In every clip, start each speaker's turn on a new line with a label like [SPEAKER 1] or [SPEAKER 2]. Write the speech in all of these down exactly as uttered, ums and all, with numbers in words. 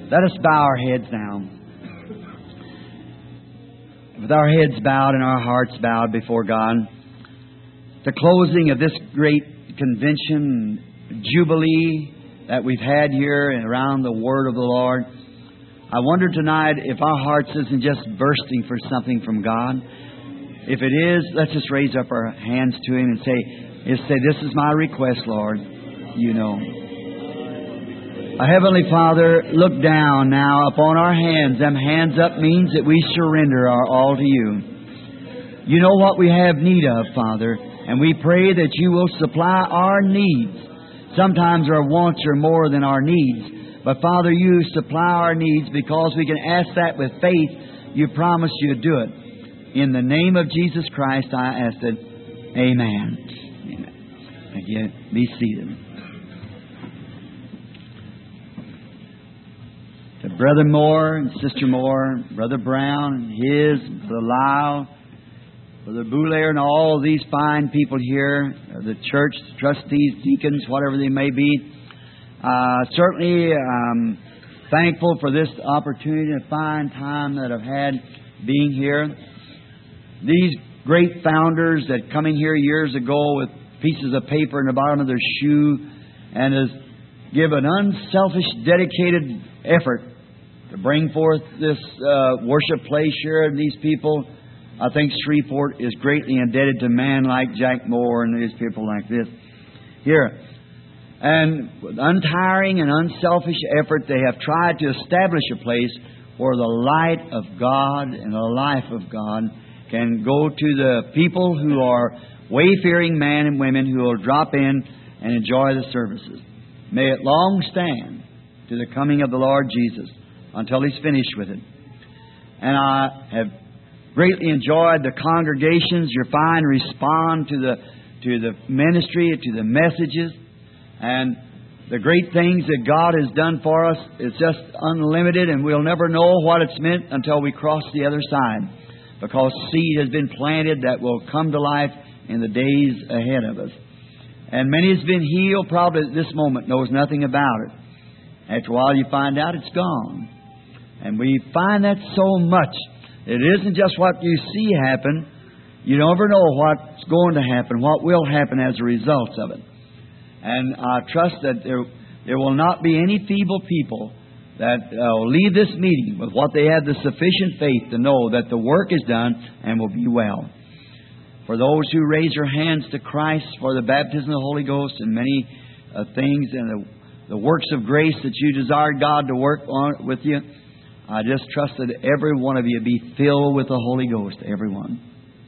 [SPEAKER 1] Let us bow our heads now. With our heads bowed and our hearts bowed before God, the closing of this great convention, jubilee that we've had here and around the Word of the Lord, I wonder tonight if our hearts isn't just bursting for something from God. If it is, let's just raise up our hands to Him and say, just say, this is my request, Lord. You know. Our Heavenly Father, look down now upon our hands. Them hands up means that we surrender our all to You. You know what we have need of, Father, and we pray that You will supply our needs. Sometimes our wants are more than our needs, but Father, You supply our needs because we can ask that with faith. You promise You'd do it. In the name of Jesus Christ, I ask it. Amen. Amen. Again, be seated. To Brother Moore and Sister Moore, Brother Brown, his, Brother Lyle, Brother Boulaire, and all of these fine people here, the church, trustees, deacons, whatever they may be. Uh, certainly um, thankful for this opportunity and fine time that I've had being here. These great founders that come in here years ago with pieces of paper in the bottom of their shoe and has give an unselfish, dedicated effort to bring forth this uh, worship place here and these people. I think Shreveport is greatly indebted to men like Jack Moore and these people like this here. And with untiring and unselfish effort, they have tried to establish a place where the light of God and the life of God can go to the people who are wayfaring men and women who will drop in and enjoy the services. May it long stand to the coming of the Lord Jesus until He's finished with it. And I have greatly enjoyed the congregations. Your fine respond to the to the ministry, to the messages, and the great things that God has done for us. It's just unlimited, and we'll never know what it's meant until we cross the other side, because seed has been planted that will come to life in the days ahead of us. And many has been healed, probably at this moment knows nothing about it. After a while you find out it's gone. And we find that so much. It isn't just what you see happen. You never know what's going to happen, what will happen as a result of it. And I trust that there, there will not be any feeble people that uh, will leave this meeting with what they have the sufficient faith to know that the work is done and will be well. For those who raise their hands to Christ for the baptism of the Holy Ghost and many uh, things and the, the works of grace that you desire God to work on with you, I just trust that every one of you be filled with the Holy Ghost, everyone.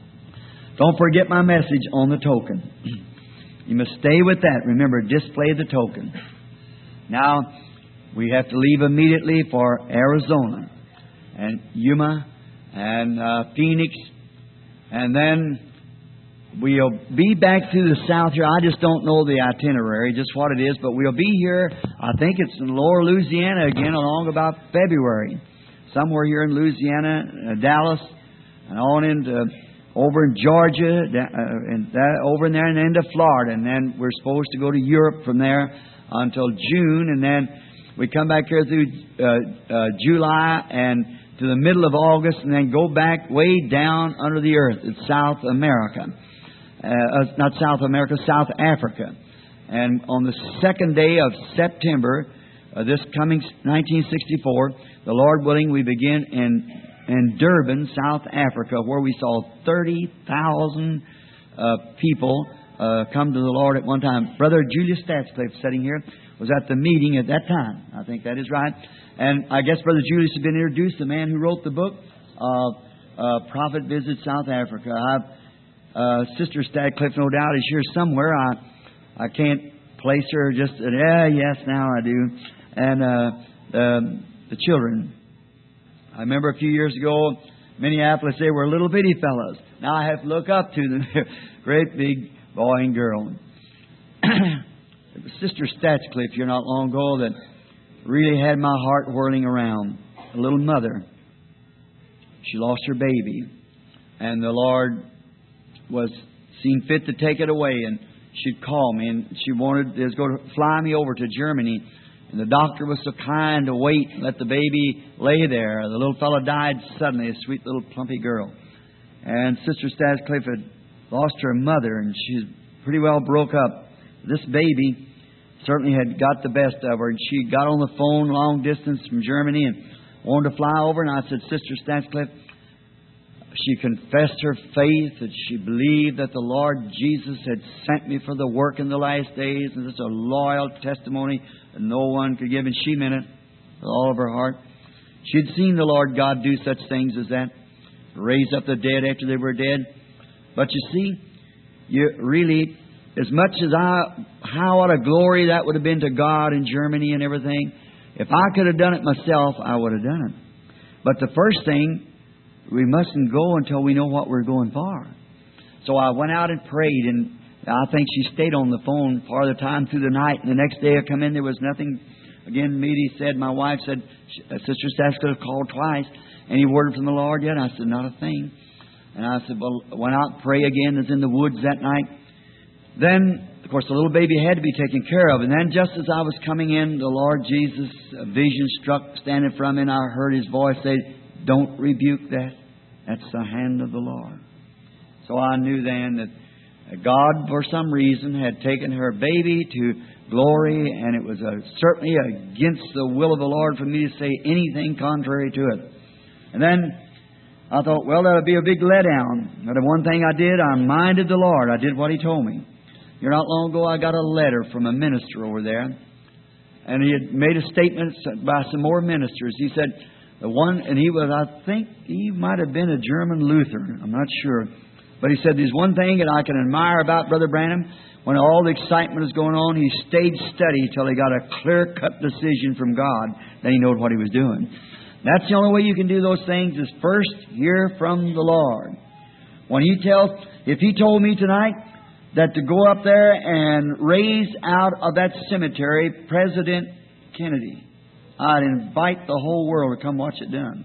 [SPEAKER 1] Don't forget my message on the token. You must stay with that. Remember, display the token. Now, we have to leave immediately for Arizona and Yuma and uh, Phoenix, and then we'll be back through the south here. I just don't know the itinerary, just what it is, but we'll be here, I think it's in Lower Louisiana again along about February. Somewhere here in Louisiana, uh, Dallas, and on into over in Georgia, uh, and that, over in there and into Florida. And then we're supposed to go to Europe from there until June, and then we come back here through uh, uh, July and to the middle of August, and then go back way down under the earth in South America. Uh, uh, not South America, South Africa. And on the second day of September, uh, this coming nineteen sixty-four, the Lord willing, we begin in in Durban, South Africa, where we saw thirty thousand uh, people uh, come to the Lord at one time. Brother Julius Statscliffe, sitting here, was at the meeting at that time. I think that is right. And I guess Brother Julius has been introduced, the man who wrote the book, uh, uh, Prophet Visits South Africa. I've Uh, Sister Stadscliffe, no doubt, is here somewhere. I I can't place her. Just uh, yeah, yes, now I do. And uh, the the children. I remember a few years ago, Minneapolis. They were little bitty fellas. Now I have to look up to them. Great big boy and girl. It was Sister Stadscliffe here not long ago that really had my heart whirling around. A little mother. She lost her baby, and the Lord was seen fit to take it away, and she'd call me, and she wanted to go to fly me over to Germany And the doctor was so kind to wait and let the baby lay there. The little fellow died suddenly, a sweet little plumpy girl. And Sister Stanscliffe had lost her mother, and she's pretty well broke up. This baby certainly had got the best of her, and she got on the phone long distance from Germany and wanted to fly over. And I said, Sister Stanscliffe, she confessed her faith, that she believed that the Lord Jesus had sent me for the work in the last days, and it's a loyal testimony that no one could give. And she meant it with all of her heart. She'd seen the Lord God do such things as that, raise up the dead after they were dead. But you see, you really, as much as I, how what a glory that would have been to God in Germany and everything, if I could have done it myself, I would have done it. But the first thing, we mustn't go until we know what we're going for. So I went out and prayed, and I think she stayed on the phone part of the time through the night. And the next day I come in, there was nothing. Again, Meady said, my wife said, Sister Stanscliffe called twice. Any word from the Lord yet? I said, not a thing. And I said, well, I went out and pray again. I was in the woods that night. Then, of course, the little baby had to be taken care of. And then just as I was coming in, the Lord Jesus, a vision struck standing from me, and I heard His voice say, don't rebuke that. That's the hand of the Lord. So I knew then that God, for some reason, had taken her baby to glory, and it was a, certainly against the will of the Lord for me to say anything contrary to it. And then I thought, well, that would be a big letdown. But the one thing I did, I minded the Lord. I did what He told me. You know, not long ago, I got a letter from a minister over there, and he had made a statement by some more ministers. He said, the one, and he was, I think he might have been a German Lutheran. I'm not sure. But he said, there's one thing that I can admire about Brother Branham. When all the excitement was going on, he stayed steady till he got a clear-cut decision from God. Then he knew what he was doing. That's the only way you can do those things, is first hear from the Lord. When He tells, if He told me tonight that to go up there and raise out of that cemetery President Kennedy, I'd invite the whole world to come watch it done.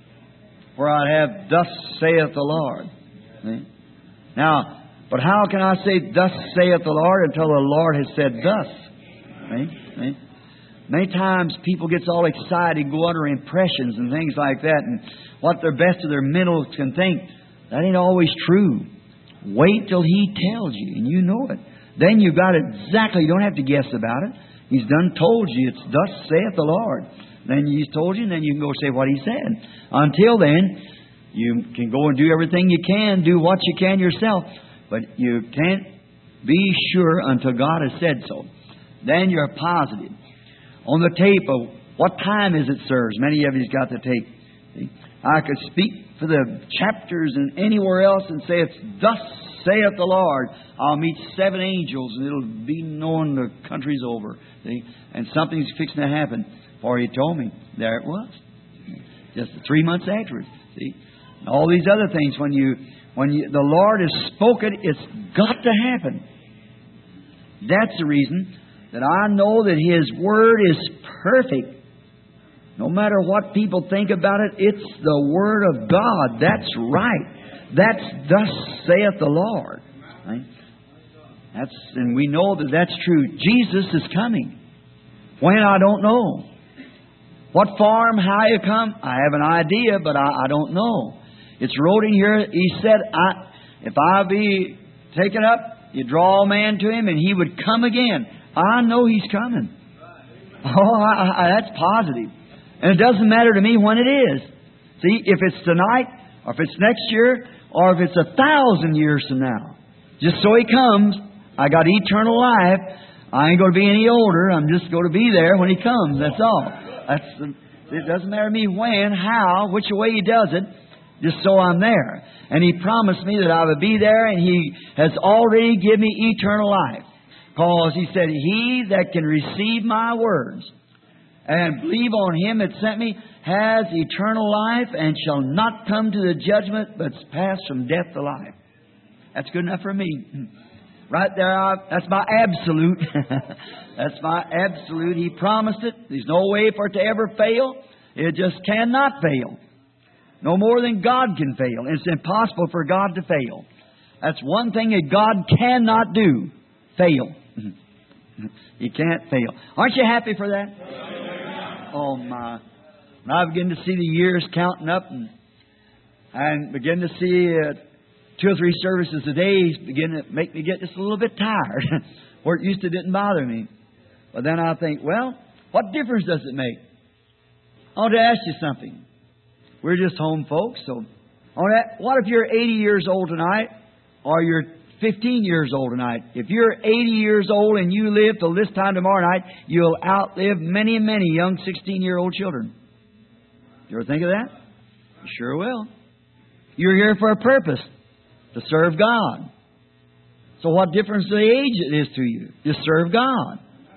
[SPEAKER 1] For I'd have, thus saith the Lord. See? Now, but how can I say, thus saith the Lord, until the Lord has said thus? See? See? Many times people get all excited, go under impressions and things like that, and what their best of their mental can think. That ain't always true. Wait till He tells you, and you know it. Then you've got it exactly. You don't have to guess about it. He's done told you. It's thus saith the Lord. Then He's told you, and then you can go say what He said. Until then, you can go and do everything you can, do what you can yourself. But you can't be sure until God has said so. Then you're positive. On the tape of what time is it, sirs? Many of you's got the tape. See? I could speak for the chapters and anywhere else and say it's thus saith the Lord. I'll meet seven angels and it'll be known the country's over. See? And something's fixing to happen. For He told me. There it was. Just three months afterwards. See? And all these other things, when you when you, the Lord has spoken, it's got to happen. That's the reason that I know that His Word is perfect. No matter what people think about it, it's the Word of God. That's right. That's thus saith the Lord. Right? That's, and we know that that's true. Jesus is coming. When, I don't know. What form, how He come, I have an idea, but I, I don't know. It's wrote in here, He said, I, if I be taken up, you draw a man to Him, and He would come again. I know He's coming. Oh, I, I, that's positive. And it doesn't matter to me when it is. See, if it's tonight, or if it's next year, or if it's a thousand years from now. Just so He comes, I got eternal life. I ain't going to be any older. I'm just going to be there when He comes. That's all. That's the, it doesn't matter to me when, how, which way He does it. Just so I'm there. And He promised me that I would be there, and He has already given me eternal life. Because He said, He that can receive my words and believe on Him that sent me has eternal life and shall not come to the judgment, but pass from death to life. That's good enough for me. Right there, I, that's my absolute. That's my absolute. He promised it. There's no way for it to ever fail. It just cannot fail. No more than God can fail. It's impossible for God to fail. That's one thing that God cannot do. Fail. You can't fail. Aren't you happy for that? Oh, my. When I begin to see the years counting up and, and begin to see uh, two or three services a day begin to make me get just a little bit tired, where it used to didn't bother me. But then I think, well, what difference does it make? I want to ask you something. We're just home folks, so I want to, what if you're eighty years old tonight, or you're fifteen years old tonight? If you're eighty years old and you live till this time tomorrow night, you'll outlive many, many young sixteen-year-old children. You ever think of that? You sure will. You're here for a purpose, to serve God. So what difference the age it is to you? You serve God.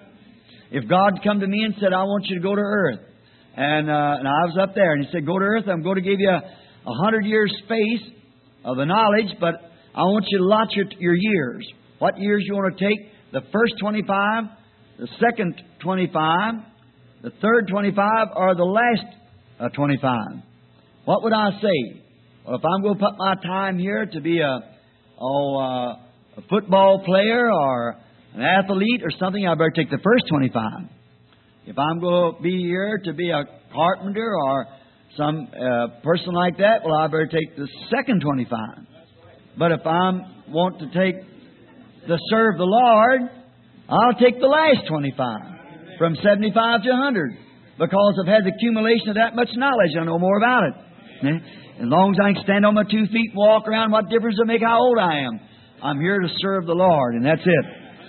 [SPEAKER 1] If God come to me and said, I want you to go to earth, and, uh, and I was up there, and He said, go to earth, I'm going to give you a, a hundred years space of the knowledge, but I want you to lot your, your years. What years you want to take? The first twenty-five, the second twenty-five, the third twenty-five, or the last uh, twenty-five? What would I say? Well, if I'm going to put my time here to be a, oh, uh, a football player or an athlete or something, I better take the first twenty-five. If I'm going to be here to be a carpenter or some uh, person like that, well, I better take the second twenty-five. But if I want to take to serve the Lord, I'll take the last twenty-five, from seventy-five to one hundred, because I've had the accumulation of that much knowledge. I know more about it. As long as I can stand on my two feet and walk around, what difference does it make how old I am? I'm here to serve the Lord, and that's it.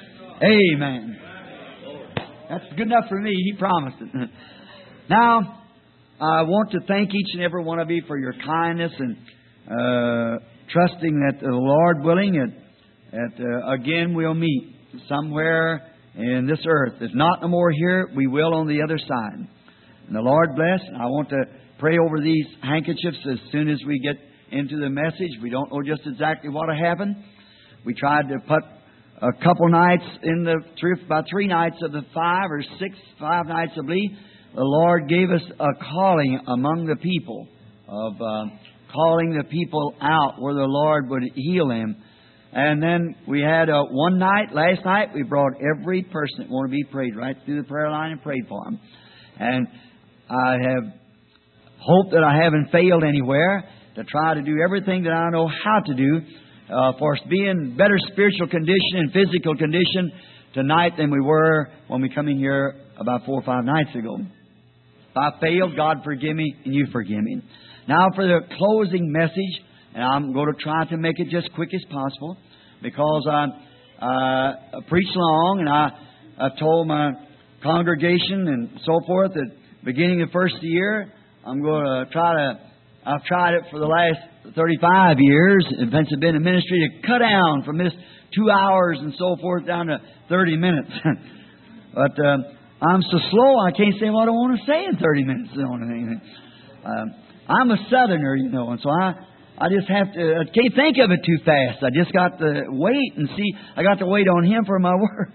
[SPEAKER 1] Amen. That's good enough for me. He promised it. Now, I want to thank each and every one of you for your kindness and uh, trusting that the Lord willing, that, that uh, again we'll meet somewhere in this earth. If not no more here, we will on the other side. And the Lord bless. I want to pray over these handkerchiefs as soon as we get into the message. We don't know just exactly what will happen. We tried to put a couple nights in the three, about three nights of the five or six, five nights I believe. The Lord gave us a calling among the people of uh, calling the people out where the Lord would heal them. And then we had uh, one night, last night, we brought every person that wanted to be prayed right through the prayer line and prayed for them. And I have hoped that I haven't failed anywhere to try to do everything that I know how to do uh, for us to be in better spiritual condition and physical condition tonight than we were when we come in here about four or five nights ago. If I failed, God forgive me and you forgive me. Now for the closing message, and I'm going to try to make it just quick as possible because I uh, preach long, and I, I've told my congregation and so forth that beginning of the first year, I'm going to try to, I've tried it for the last thirty-five years, in Pennsylvania ministry, to cut down from this two hours and so forth down to thirty minutes. But uh, I'm so slow, I can't say what I want to say in thirty minutes. Uh, I'm a Southerner, you know, and so I, I just have to, I can't think of it too fast. I just got to wait and see. I got to wait on Him for my words.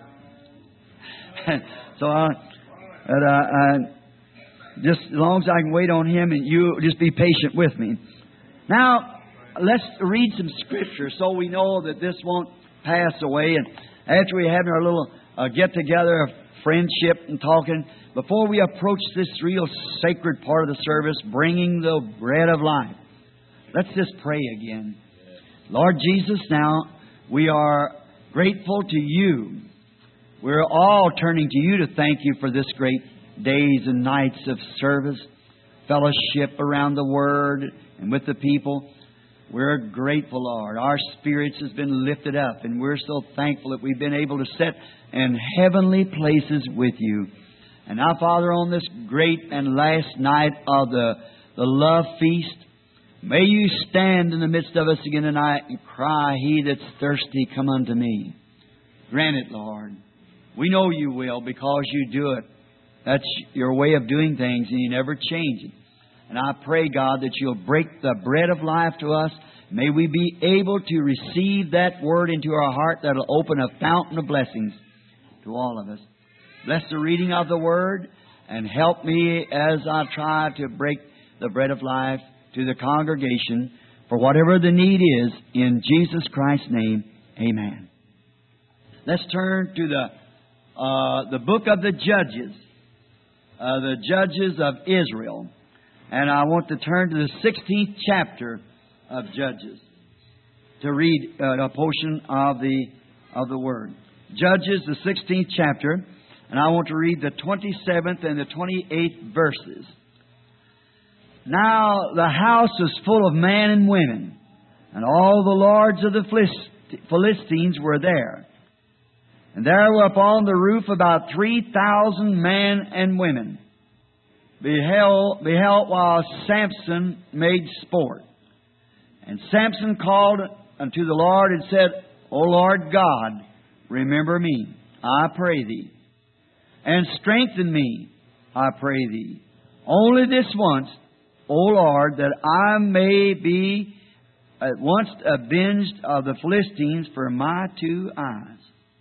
[SPEAKER 1] So I, but, uh, I, just as long as I can wait on Him, and you just be patient with me. Now, let's read some Scripture so we know that this won't pass away. And after we have our little uh, get-together of friendship and talking, before we approach this real sacred part of the service, bringing the bread of life, let's just pray again. Lord Jesus, now we are grateful to You. We're all turning to You to thank You for this great days and nights of service, fellowship around the Word and with the people. We're grateful, Lord. Our spirits has been lifted up, and we're so thankful that we've been able to sit in heavenly places with You. And now, Father, on this great and last night of the, the love feast, may You stand in the midst of us again tonight and cry, He that's thirsty, come unto me. Grant it, Lord. We know You will, because You do it. That's Your way of doing things, and You never change it. And I pray, God, that You'll break the bread of life to us. May we be able to receive that Word into our heart that will open a fountain of blessings to all of us. Bless the reading of the Word, and help me as I try to break the bread of life to the congregation for whatever the need is. In Jesus Christ's name, amen. Let's turn to the uh, the book of the Judges, uh, the Judges of Israel. And I want to turn to the sixteenth chapter of Judges to read uh, a portion of the of the Word. Judges, the sixteenth chapter, and I want to read the twenty-seventh and the twenty-eighth verses. Now the house was full of men and women, and all the lords of the Philistines were there. And there were upon the roof about three thousand men and women, beheld, beheld while Samson made sport. And Samson called unto the Lord and said, O Lord God, remember me, I pray Thee, and strengthen me, I pray Thee, only this once, O Lord, that I may be at once avenged of the Philistines for my two eyes.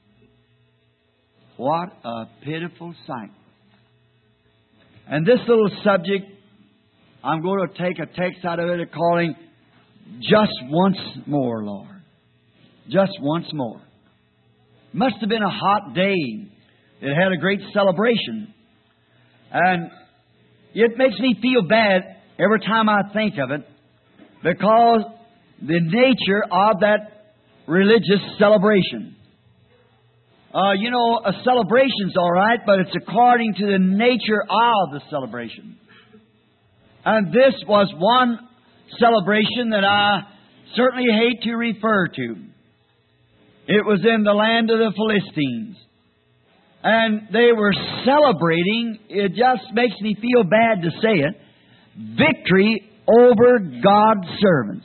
[SPEAKER 1] What a pitiful sight. And this little subject, I'm going to take a text out of it calling, Just Once More, Lord. Just once more. Must have been a hot day. It had a great celebration. And it makes me feel bad every time I think of it, because the nature of that religious celebration. Uh, you know, a celebration's all right, but it's according to the nature of the celebration. And this was one celebration that I certainly hate to refer to. It was in the land of the Philistines. And they were celebrating, it just makes me feel bad to say it, victory over God's servants.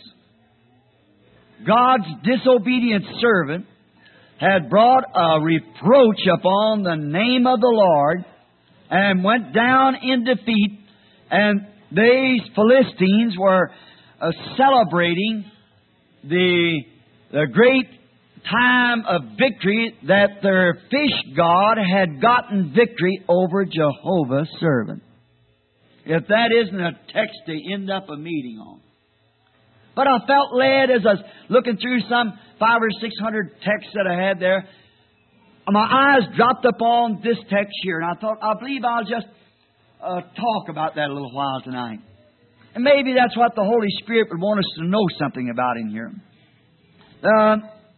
[SPEAKER 1] God's disobedient servant had brought a reproach upon the name of the Lord and went down in defeat, and these Philistines were uh, celebrating the, the great time of victory that their fish god had gotten victory over Jehovah's servant. If that isn't a text to end up a meeting on. But I felt led as I was looking through some five or six hundred texts that I had there. My eyes dropped upon this text here, and I thought, I believe I'll just uh, talk about that a little while tonight. And maybe that's what the Holy Spirit would want us to know something about in here. Uh,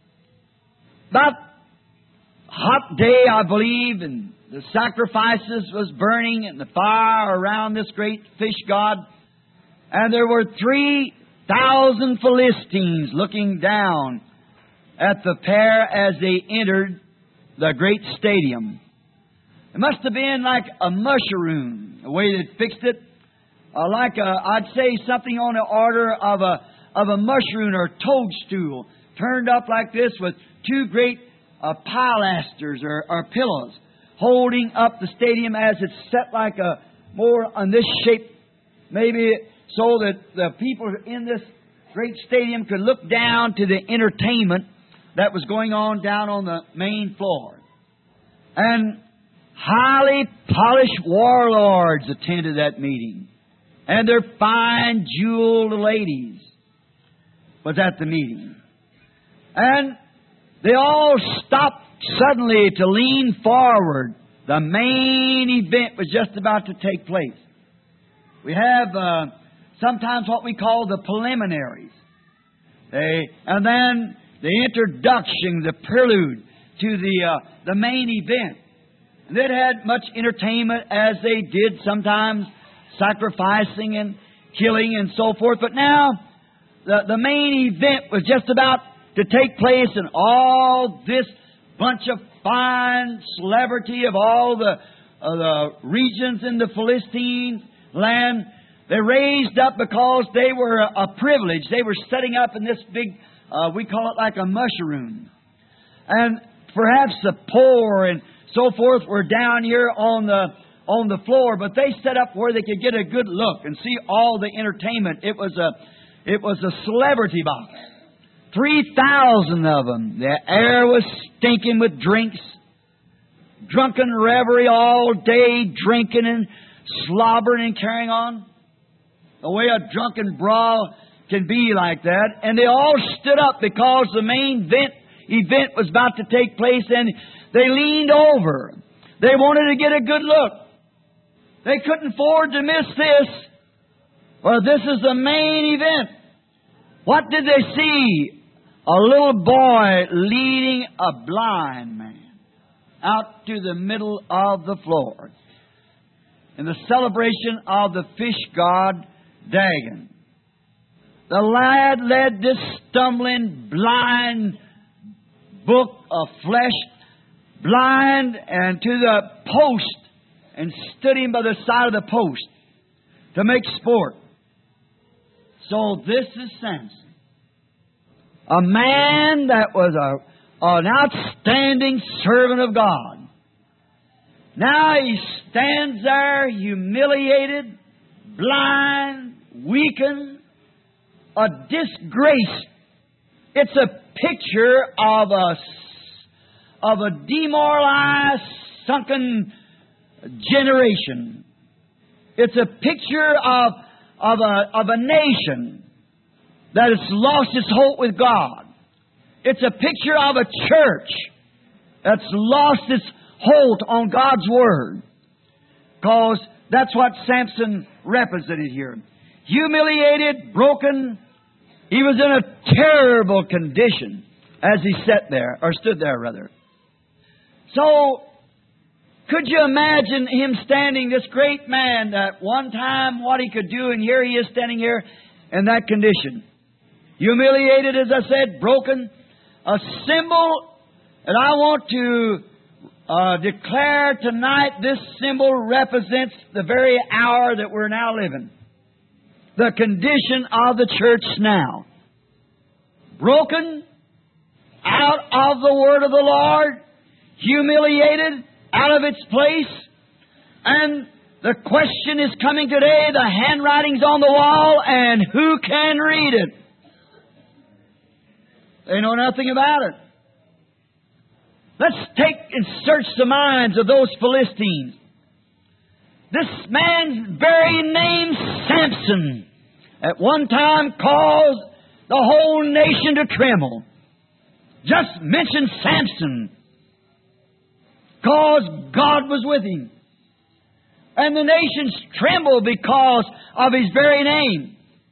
[SPEAKER 1] about hot day, I believe, and the sacrifices was burning and the fire around this great fish god. And there were three thousand Philistines looking down at the pair as they entered the great stadium. It must have been like a mushroom, the way they fixed it. Uh, like a, I'd say something on the order of a of a mushroom or toadstool turned up like this with two great uh, pilasters or, or pillows holding up the stadium as it's set like a more on this shape, maybe so that the people in this great stadium could look down to the entertainment that was going on down on the main floor. And highly polished warlords attended that meeting. And their fine jeweled ladies was at the meeting. And they all stopped suddenly to lean forward. The main event was just about to take place. We have uh, sometimes what we call the preliminaries. They, and then the introduction, the prelude to the uh, the main event. And it had much entertainment as they did sometimes, sacrificing and killing and so forth. But now the, the main event was just about to take place, and all this bunch of fine celebrity of all the, uh, the regions in the Philistine land, they raised up because they were a privilege. They were setting up in this big, uh, we call it like a mushroom. And perhaps the poor and so forth were down here on the on the floor, but they set up where they could get a good look and see all the entertainment. It was a it was a celebrity box. Three thousand of them. The air was stinking with drinks. Drunken revelry all day, drinking and slobbering and carrying on. The way a drunken brawl can be like that. And they all stood up because the main event, event was about to take place, and they leaned over They wanted to get a good look. They couldn't afford to miss this. Well, this is the main event. What did they see? A little boy leading a blind man out to the middle of the floor in the celebration of the fish god Dagon. The lad led this stumbling, blind book of flesh, blind, and to the post, and stood him by the side of the post to make sport. So this is Samson. A man that was a, an outstanding servant of God. Now he stands there humiliated, blind, weakened, a disgrace. It's a picture of a, of a demoralized, sunken generation. It's a picture of, of, a, of a nation that has lost its hope with God. It's a picture of a church that's lost its hold on God's Word. Because that's what Samson represented here. Humiliated, broken. He was in a terrible condition as he sat there, or stood there rather. So, could you imagine him standing, this great man, that one time what he could do, and here he is standing here in that condition. Humiliated, as I said, broken. A symbol, and I want to uh, declare tonight this symbol represents the very hour that we're now living. The condition of the church now. Broken, out of the Word of the Lord, humiliated, out of its place. And the question is coming today, the handwriting's on the wall, and who can read it? They know nothing about it. Let's take and search the minds of those Philistines. This man's very name, Samson, at one time caused the whole nation to tremble. Just mention Samson, because God was with him. And the nations trembled because of his very name.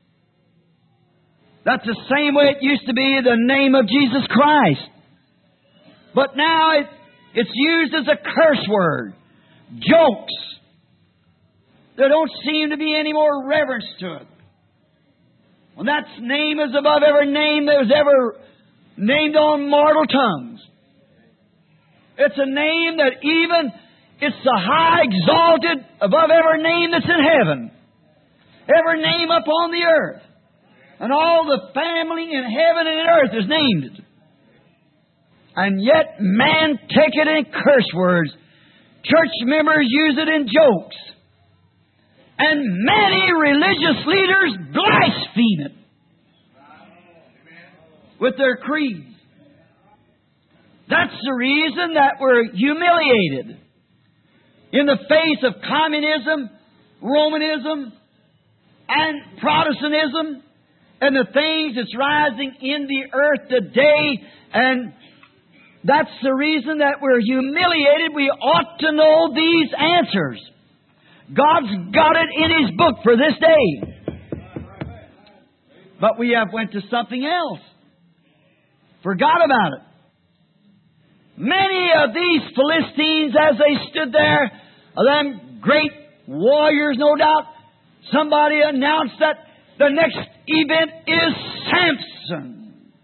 [SPEAKER 1] That's the same way it used to be the name of Jesus Christ. But now it, it's used as a curse word. Jokes. There don't seem to be any more reverence to it. When that name is above every name that was ever named on mortal tongues. It's a name that even, it's the high exalted above every name that's in heaven. Every name upon the earth. And all the family in heaven and in earth is named it. And yet man take it in curse words. Church members use it in jokes. And many religious leaders blaspheme it with their creeds. That's the reason that we're humiliated in the face of communism, Romanism, and Protestantism, and the things that's rising in the earth today. And that's the reason that we're humiliated. We ought to know these answers. God's got it in His book for this day. But we have went to something else. Forgot about it. Many of these Philistines, as they stood there, of them great warriors, no doubt, somebody announced that the next event is Samson.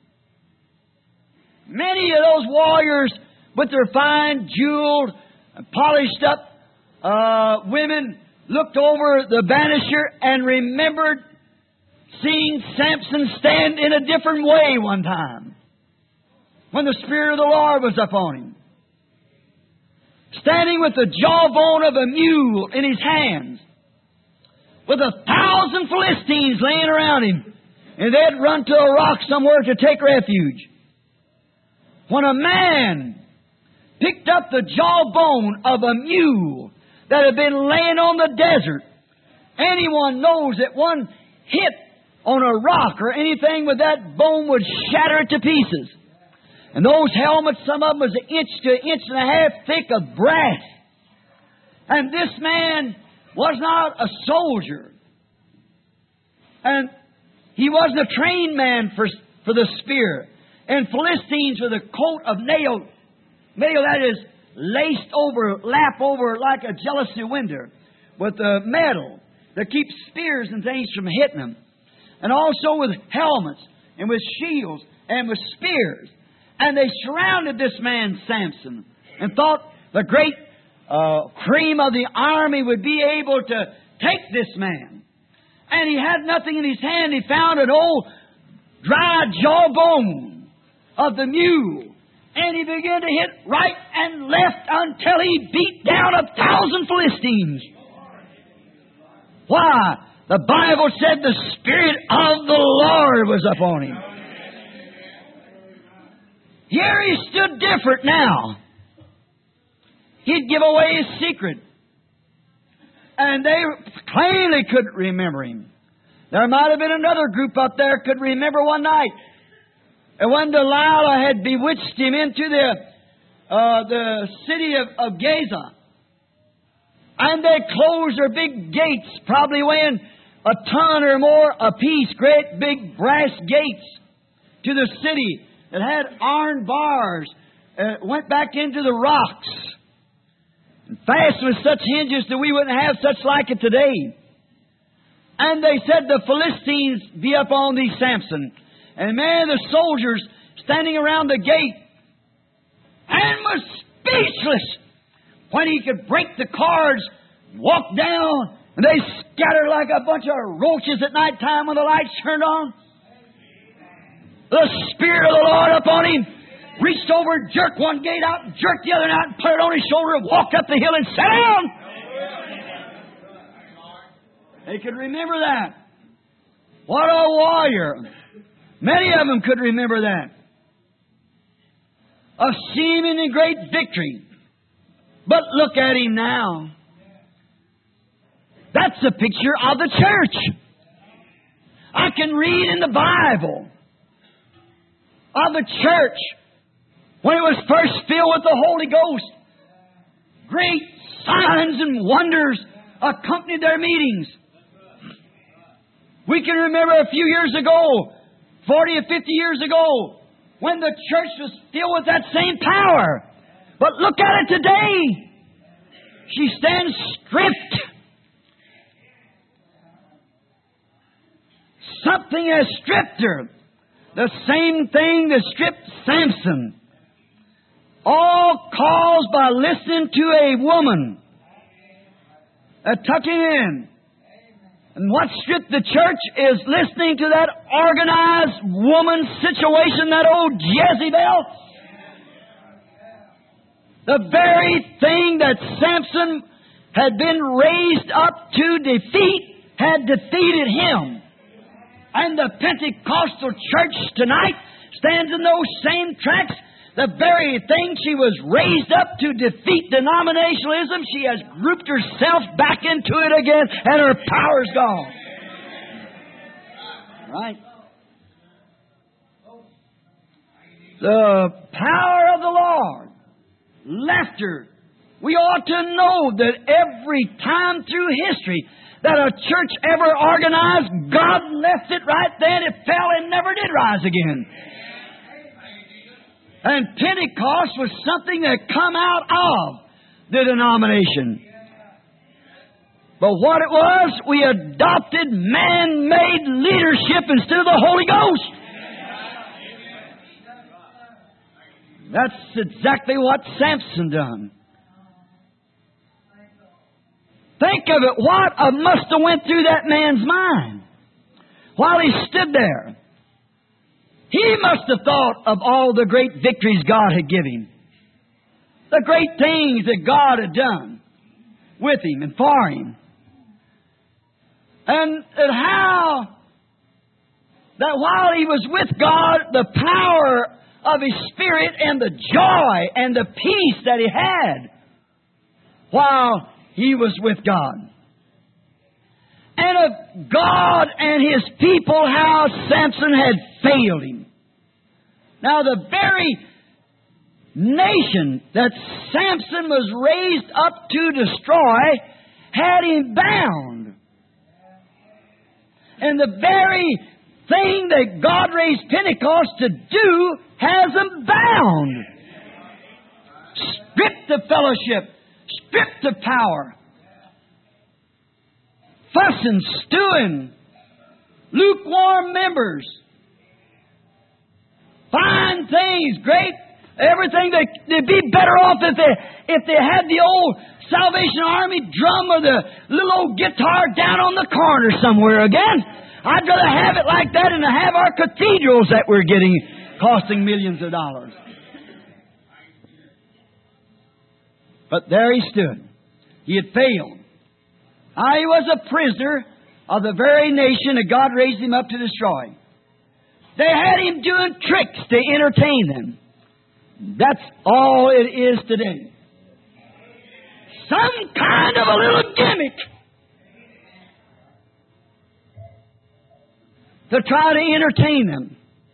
[SPEAKER 1] Many of those warriors, with their fine, jeweled, polished up uh, women, looked over the banister and remembered seeing Samson stand in a different way one time, when the Spirit of the Lord was upon him. Standing with the jawbone of a mule in his hands, with a thousand Philistines laying around him, and they'd run to a rock somewhere to take refuge. When a man picked up the jawbone of a mule that had been laying on the desert, anyone knows that one hit on a rock or anything with that bone would shatter it to pieces. And those helmets, some of them was an inch to an inch and a half thick of brass. And this man was not a soldier. And he wasn't a trained man for, for the spear. And Philistines with a coat of nail, nail that is laced over, lap over like a jealousy window with the metal that keeps spears and things from hitting them. And also with helmets and with shields and with spears. And they surrounded this man, Samson, and thought the great uh, cream of the army would be able to take this man. And he had nothing in his hand. He found an old dry jawbone of the mule. And he began to hit right and left until he beat down a thousand Philistines. Why? The Bible said the Spirit of the Lord was upon him. Here he stood different now. He'd give away his secret. And they plainly couldn't remember him. There might have been another group up there could remember one night. And when Delilah had bewitched him into the uh, the city of, of Gaza. And they closed their big gates, probably weighing a ton or more apiece, great big brass gates to the city that had iron bars, uh, went back into the rocks, and fastened with such hinges that we wouldn't have such like it today. And they said the Philistines be upon thee, Samson. And man, the soldiers standing around the gate and was speechless when he could break the cords, walk down, and they scattered like a bunch of roaches at night time when the lights turned on. The Spirit of the Lord upon him, reached over and jerked one gate out, and jerked the other out, and put it on his shoulder, and walked up the hill and sat down. They could remember that. What a warrior. Many of them could remember that. A seemingly great victory. But look at him now. That's a picture of the church. I can read in the Bible of the church when it was first filled with the Holy Ghost. Great signs and wonders accompanied their meetings. We can remember a few years ago, forty or fifty years ago, when the church was filled with that same power. But look at it today. She stands stripped. Something has stripped her. The same thing that stripped Samson. All caused by listening to a woman. Uh, tucking in. And what stripped the church is listening to that organized woman situation, that old Jezebel. The very thing that Samson had been raised up to defeat had defeated him. And the Pentecostal church tonight stands in those same tracks. The very thing she was raised up to defeat denominationalism, she has grouped herself back into it again, and her power's gone. Right? The power of the Lord left her. We ought to know that every time through history that a church ever organized, God left it right then. It fell and never did rise again. And Pentecost was something that come out of the denomination. But what it was, we adopted man-made leadership instead of the Holy Ghost. That's exactly what Samson done. Think of it, what a must have went through that man's mind while he stood there. He must have thought of all the great victories God had given him. The great things that God had done with him and for him. And, and how that while he was with God, the power of His Spirit and the joy and the peace that he had while he was with God. And of God and His people, how Samson had failed him. Now the very nation that Samson was raised up to destroy had him bound. And the very thing that God raised Pentecost to do has them bound. Stripped of fellowship, stripped of power, fussing, stewing, lukewarm members, fine things, great, everything. They, they'd be better off if they if they had the old Salvation Army drum or the little old guitar down on the corner somewhere again. I'd rather have it like that than to have our cathedrals that we're getting costing millions of dollars. But there he stood. He had failed. Ah, he was a prisoner of the very nation that God raised him up to destroy. They had him doing tricks to entertain them. That's all it is today. Some kind of a little gimmick to try to entertain them.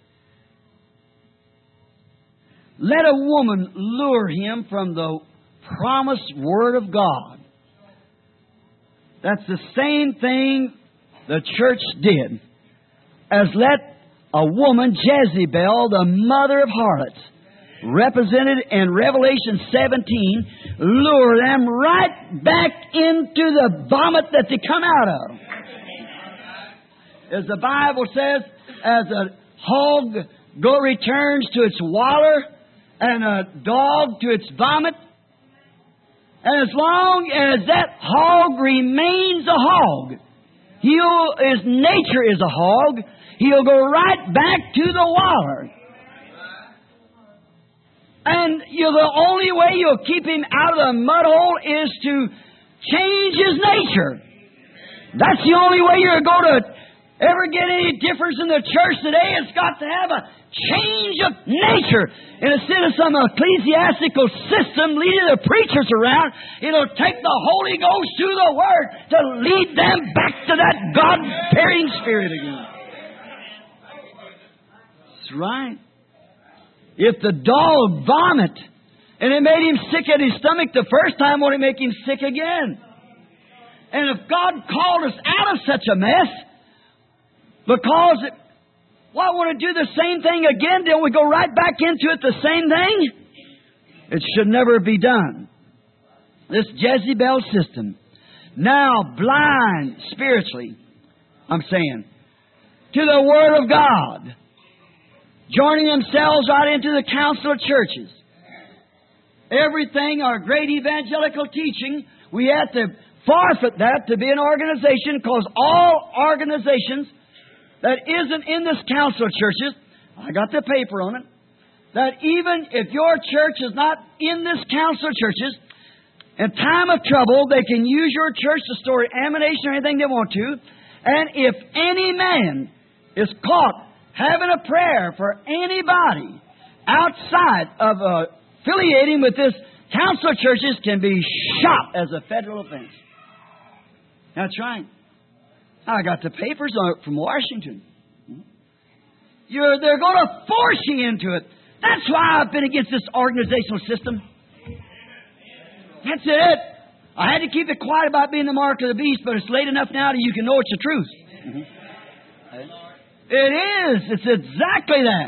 [SPEAKER 1] Let a woman lure him from the promised Word of God. That's the same thing the church did as let a woman, Jezebel, the mother of harlots, represented in Revelation seventeen, lure them right back into the vomit that they come out of. As the Bible says, as a hog go returns to its water and a dog to its vomit, and as long as that hog remains a hog, he'll, his nature is a hog, he'll go right back to the water. And you know, the only way you'll keep him out of the mud hole is to change his nature. That's the only way you're going to ever get any difference in the church today. It's got to have a change of nature. And instead of some ecclesiastical system leading the preachers around, it'll take the Holy Ghost through the Word to lead them back to that God-fearing spirit again. That's right. If the dog vomit and it made him sick at his stomach the first time, won't it make him sick again? And if God called us out of such a mess, because it, well, I want to do the same thing again, then we go right back into it the same thing? It should never be done. This Jezebel system, now blind spiritually, I'm saying, to the Word of God, joining themselves right into the council of churches. Everything, our great evangelical teaching, we have to forfeit that to be an organization, because all organizations that isn't in this council of churches, I got the paper on it, that even if your church is not in this council of churches, in time of trouble, they can use your church to store ammunition or anything they want to. And if any man is caught having a prayer for anybody outside of uh, affiliating with this council of churches, can be shot as a federal offense. That's right. I got the papers on it from Washington. You're, they're going to force you into it. That's why I've been against this organizational system. That's it. I had to keep it quiet about being the mark of the beast, but it's late enough now that you can know it's the truth. Mm-hmm. It is. It's exactly that.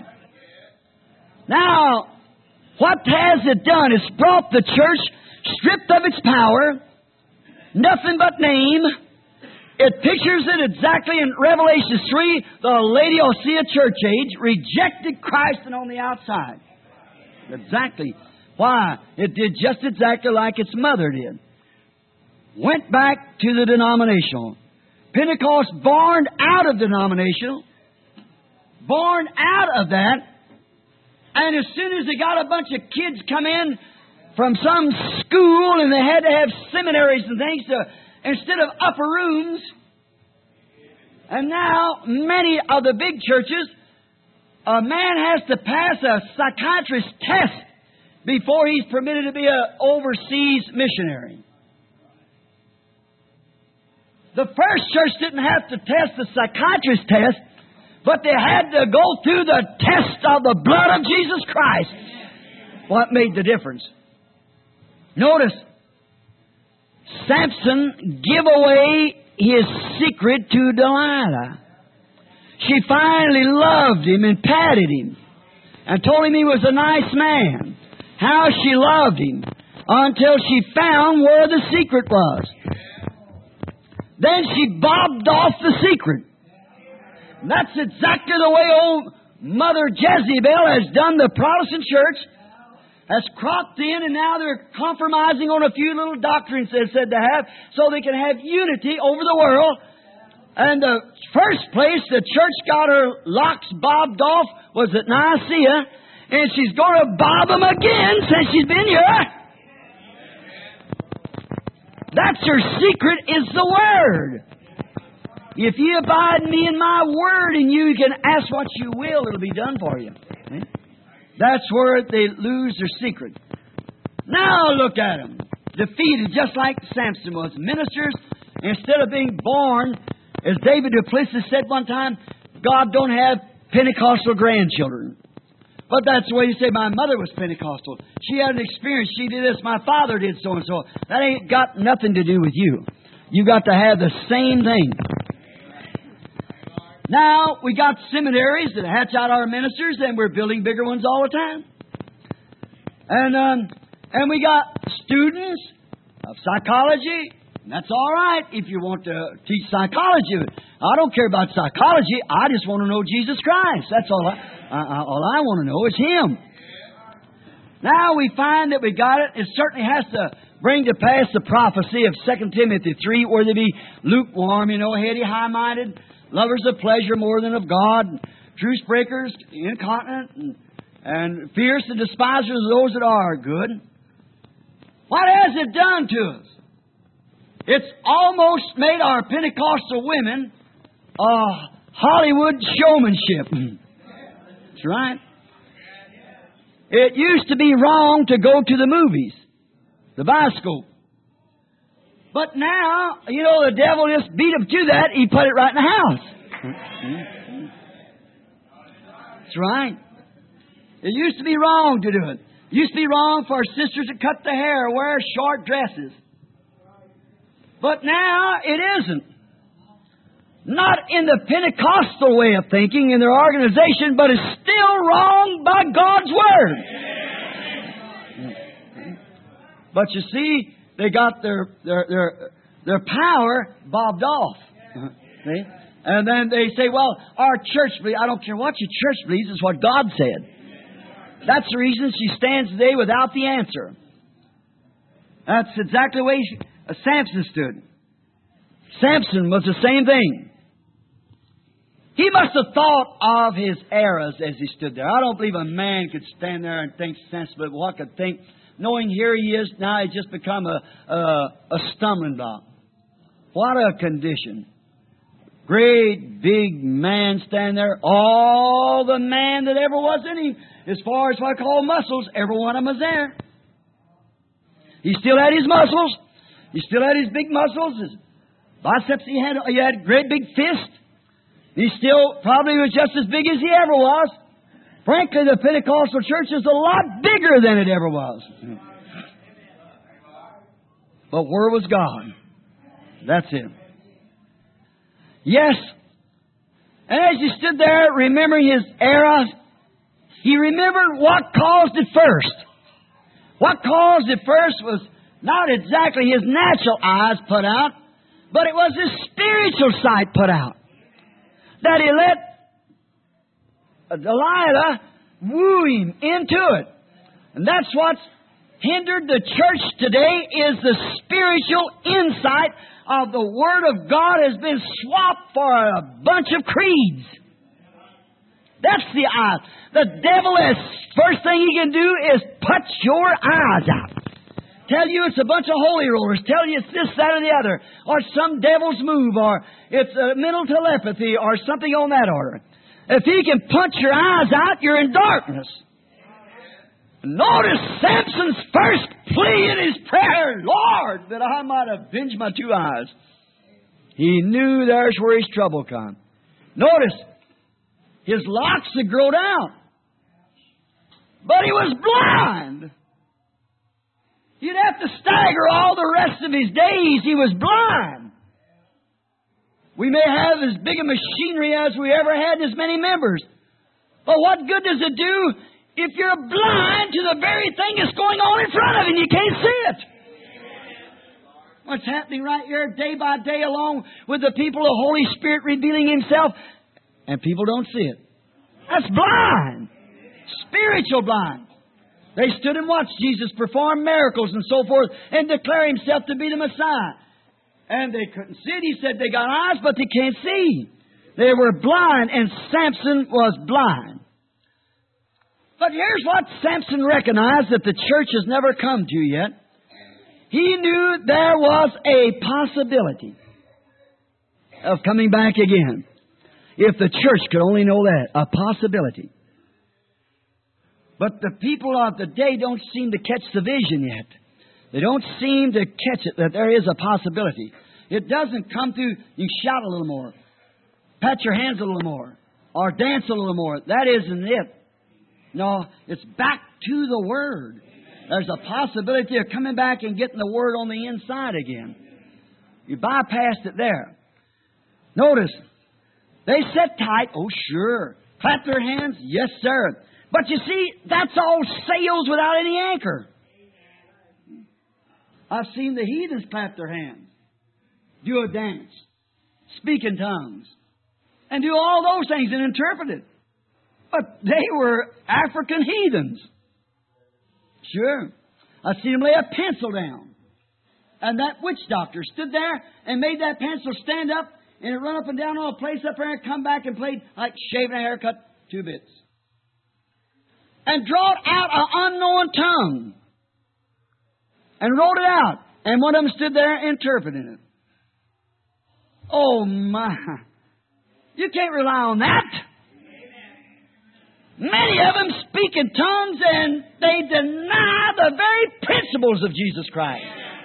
[SPEAKER 1] Now, what has it done? It's brought the church stripped of its power, nothing but name. It pictures it exactly in Revelation three, the Laodicea church age, rejected Christ and on the outside. Exactly. Why? It did just exactly like its mother did. Went back to the denominational. Pentecost born out of denominational. Born out of that. And as soon as they got a bunch of kids come in from some school and they had to have seminaries and things to, instead of upper rooms. And now many of the big churches, a man has to pass a psychiatrist test before he's permitted to be an overseas missionary. The first church didn't have to test the psychiatrist test, but they had to go through the test of the blood of Jesus Christ. what made the difference. Notice, Samson gave away his secret to Delilah. She finally loved him and patted him and told him he was a nice man. How she loved him until she found where the secret was. Then she bobbed off the secret. And that's exactly the way old Mother Jezebel has done the Protestant church. Has cropped in, and now they're compromising on a few little doctrines they're said to have so they can have unity over the world. And the first place the church got her locks bobbed off was at Nicaea, and she's going to bob them again since she's been here. That's her secret, is the Word. If you abide in me and my Word, and you can ask what you will, it'll be done for you. That's where they lose their secret. Now look at them. Defeated just like Samson was. Ministers, instead of being born, as David Duplessis said one time, God don't have Pentecostal grandchildren. But that's the way you say, my mother was Pentecostal. She had an experience. She did this. My father did so and so. That ain't got nothing to do with you. You got to have the same thing. Now, we got seminaries that hatch out our ministers, and we're building bigger ones all the time. And um, and we got students of psychology. And that's all right if you want to teach psychology. I don't care about psychology. I just want to know Jesus Christ. That's all I, I, all I want to know is Him. Now we find that we got it. It certainly has to bring to pass the prophecy of Second Timothy three, where they be lukewarm, you know, heady, high-minded, lovers of pleasure more than of God, truce breakers, incontinent, and, and fierce and despisers of those that are good. What has it done to us? It's almost made our Pentecostal women uh, Hollywood showmanship. That's right. It used to be wrong to go to the movies, the bioscope. But now, you know, the devil just beat him to that. He put it right in the house. That's right. It used to be wrong to do it. It used to be wrong for sisters to cut the hair or wear short dresses. But now it isn't. Not in the Pentecostal way of thinking in their organization, but it's still wrong by God's Word. But you see, they got their their their, their power bobbed off. See? And then they say, well, our church believes. I don't care what your church believes, it's what God said. That's the reason she stands today without the answer. That's exactly the way she, uh, Samson stood. Samson was the same thing. He must have thought of his errors as he stood there. I don't believe a man could stand there and think sensibly, but what could think, knowing here he is, now he's just become a, a, a stumbling block. What a condition. Great big man standing there. All the man that ever was in him, as far as what I call muscles, every one of them was there. He still had his muscles. He still had his big muscles. His biceps, he had, he had great big fist. He still probably was just as big as he ever was. Frankly, the Pentecostal church is a lot bigger than it ever was. But where was God? That's it. Yes. And as he stood there remembering his era, he remembered what caused it first. What caused it first was not exactly his natural eyes put out, but it was his spiritual sight put out. That he let Delilah woo him into it. And that's what's hindered the church today, is the spiritual insight of the Word of God has been swapped for a bunch of creeds. That's the eye. The devil is, first thing he can do is put your eyes out. Tell you it's a bunch of holy rollers. Tell you it's this, that, or the other. Or some devil's move. Or it's a mental telepathy. Or something on that order. If he can punch your eyes out, you're in darkness. Notice Samson's first plea in his prayer. Lord, that I might avenge my two eyes. He knew there's where his trouble come. Notice, his locks had grown out. But he was blind. You'd have to stagger all the rest of his days. He was blind. We may have as big a machinery as we ever had and as many members. But what good does it do if you're blind to the very thing that's going on in front of you and you can't see it? What's happening right here day by day along with the people, the Holy Spirit revealing Himself, and people don't see it. That's blind. Spiritual blind. They stood and watched Jesus perform miracles and so forth and declare Himself to be the Messiah. And they couldn't see it. He said they got eyes, but they can't see. They were blind, and Samson was blind. But here's what Samson recognized that the church has never come to yet. He knew there was a possibility of coming back again. If the church could only know that, a possibility. But the people of the day don't seem to catch the vision yet. They don't seem to catch it that there is a possibility. It doesn't come through, you shout a little more, pat your hands a little more, or dance a little more. That isn't it. No, it's back to the Word. There's a possibility of coming back and getting the Word on the inside again. You bypassed it there. Notice, they sat tight. Oh, sure. Clap their hands. Yes, sir. But you see, that's all sails without any anchor. I've seen the heathens clap their hands, do a dance, speak in tongues, and do all those things and interpret it. But they were African heathens. Sure. I've seen them lay a pencil down. And that witch doctor stood there and made that pencil stand up, and it run up and down on a place up there and come back and played like shaving a haircut, two bits. And drawed out an unknown tongue. And wrote it out. And one of them stood there interpreting it. Oh my. You can't rely on that. Many of them speak in tongues and they deny the very principles of Jesus Christ.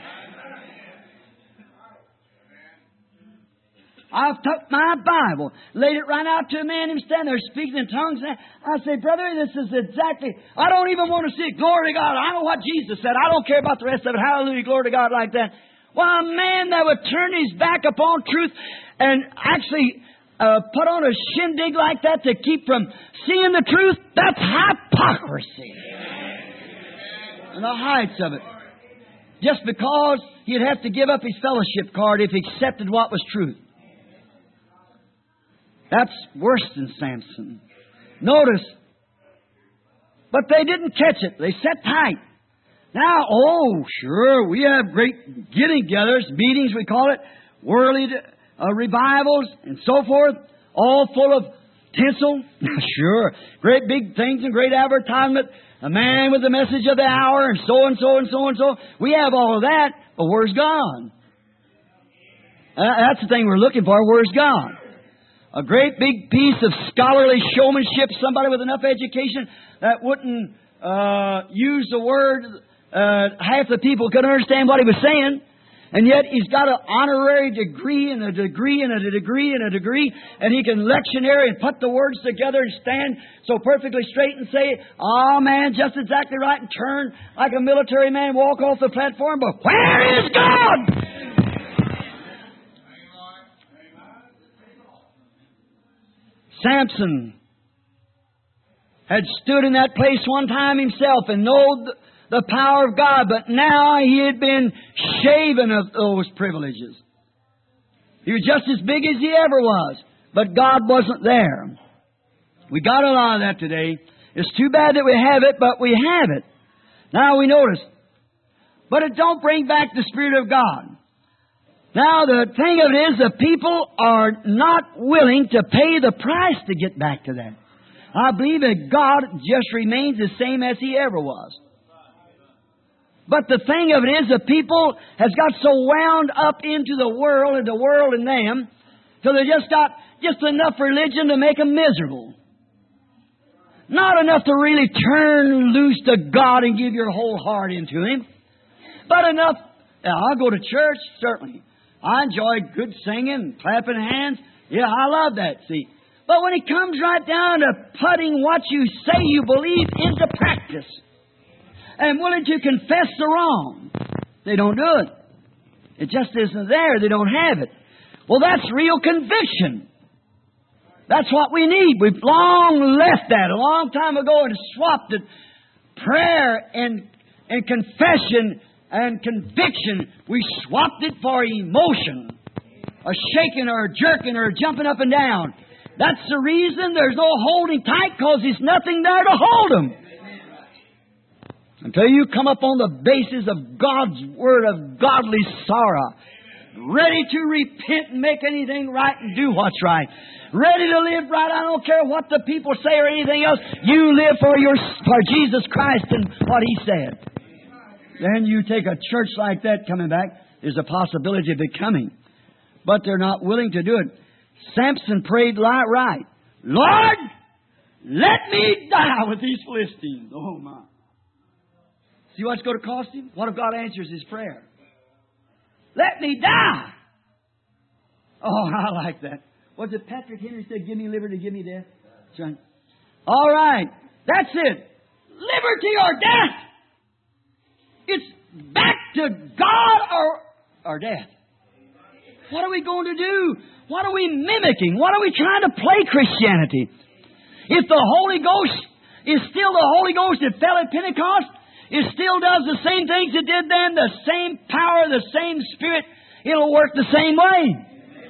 [SPEAKER 1] I've took my Bible, laid it right out to a man, him standing there speaking in tongues. And I say, brother, this is exactly, I don't even want to see it. Glory to God. I know what Jesus said. I don't care about the rest of it. Hallelujah, glory to God like that. Well, a man that would turn his back upon truth and actually uh, put on a shindig like that to keep from seeing the truth, that's hypocrisy. And the heights of it. Just because he'd have to give up his fellowship card if he accepted what was truth. That's worse than Samson. Notice, but they didn't catch it. They sat tight. Now, oh, sure, we have great getting-togethers, meetings we call it, worldly uh, revivals and so forth, all full of tinsel. Sure, great big things and great advertisement, a man with the message of the hour and so and so and so and so. We have all of that, but where's God? Uh, that's the thing we're looking for. Where's God? A great big piece of scholarly showmanship, somebody with enough education that wouldn't uh, use the word. Uh, half the people couldn't understand what he was saying. And yet he's got an honorary degree and a degree and a degree and a degree. And he can lectionary and put the words together and stand so perfectly straight and say, oh man, just exactly right, and turn like a military man, walk off the platform. But where is God? Samson had stood in that place one time himself and knowed the power of God, but now he had been shaven of those privileges. He was just as big as he ever was, but God wasn't there. We got a lot of that today. It's too bad that we have it, but we have it. Now we notice. But it don't bring back the Spirit of God. Now, the thing of it is, the people are not willing to pay the price to get back to that. I believe that God just remains the same as He ever was. But the thing of it is, the people has got so wound up into the world and the world in them, till they just got just enough religion to make them miserable. Not enough to really turn loose to God and give your whole heart into Him. But enough, now, I'll go to church, certainly. I enjoy good singing, clapping hands. Yeah, I love that, see. But when it comes right down to putting what you say you believe into practice, practice and willing to confess the wrong. They don't do it. It just isn't there. They don't have it. Well, that's real conviction. That's what we need. We've long left that a long time ago and swapped it. Prayer and, and confession and conviction, we swapped it for emotion. A shaking or a jerking or a jumping up and down. That's the reason there's no holding tight, because there's nothing there to hold them. Until you come up on the basis of God's Word of godly sorrow, ready to repent and make anything right and do what's right, ready to live right. I don't care what the people say or anything else. You live for your for Jesus Christ and what He said. Then you take a church like that coming back, there's a possibility of it coming. But they're not willing to do it. Samson prayed right. Lord, let me die with these Philistines. Oh my. See what's going to cost him? What if God answers his prayer? Let me die. Oh, I like that. Was it Patrick Henry said, give me liberty, give me death? That's right. All right. That's it. Liberty or death. It's back to God or, or death. What are we going to do? What are we mimicking? What are we trying to play Christianity? If the Holy Ghost is still the Holy Ghost that fell at Pentecost, it still does the same things it did then, the same power, the same Spirit. It'll work the same way.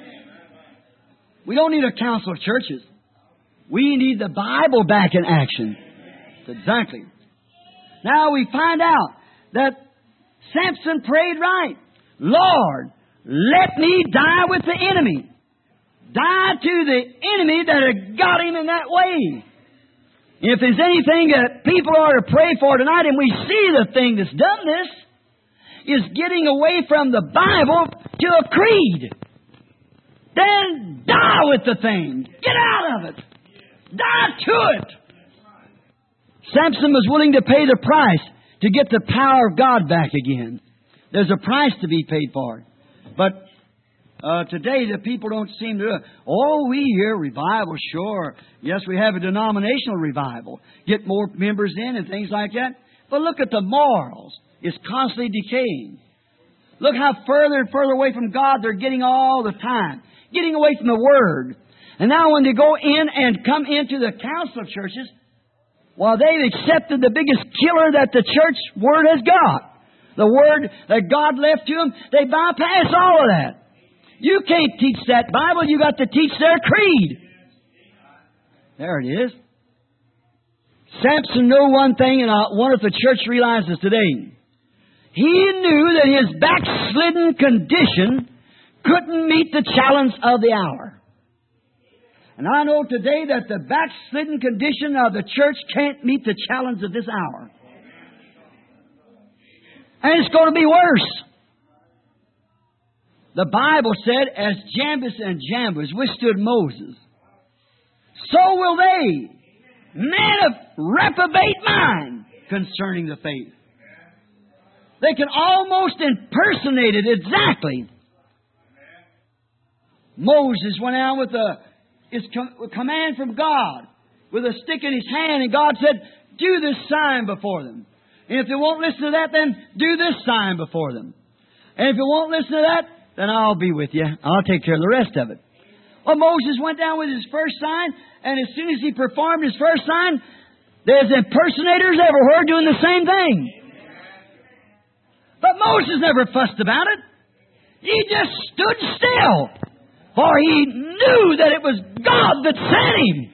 [SPEAKER 1] We don't need a council of churches. We need the Bible back in action. Exactly. Now we find out that Samson prayed right. Lord, let me die with the enemy. Die to the enemy that had got him in that way. If there's anything that people are to pray for tonight, and we see the thing that's done this, is getting away from the Bible to a creed. Then die with the thing. Get out of it. Die to it. Samson was willing to pay the price to get the power of God back again. There's a price to be paid for it. But uh, today the people don't seem to... Oh, we hear revival, sure. Yes, we have a denominational revival. Get more members in and things like that. But look at the morals. It's constantly decaying. Look how further and further away from God they're getting all the time. Getting away from the Word. And now when they go in and come into the council churches, well, they've accepted the biggest killer that the church Word has got. The Word that God left to them, they bypass all of that. You can't teach that Bible. You got to teach their creed. There it is. Samson knew one thing, and I wonder if the church realizes today. He knew that his backslidden condition couldn't meet the challenge of the hour. And I know today that the backslidden condition of the church can't meet the challenge of this hour. And it's going to be worse. The Bible said, as Jambres and Jambres withstood Moses, so will they, men of reprobate mind, concerning the faith. They can almost impersonate it exactly. Moses went out with a his com- command from God, with a stick in his hand, and God said, do this sign before them. And if they won't listen to that, then do this sign before them. And if you won't listen to that, then I'll be with you. I'll take care of the rest of it. Well, Moses went down with his first sign, and as soon as he performed his first sign, there's impersonators everywhere doing the same thing. But Moses never fussed about it. He just stood still, for he knew that it was God that sent him.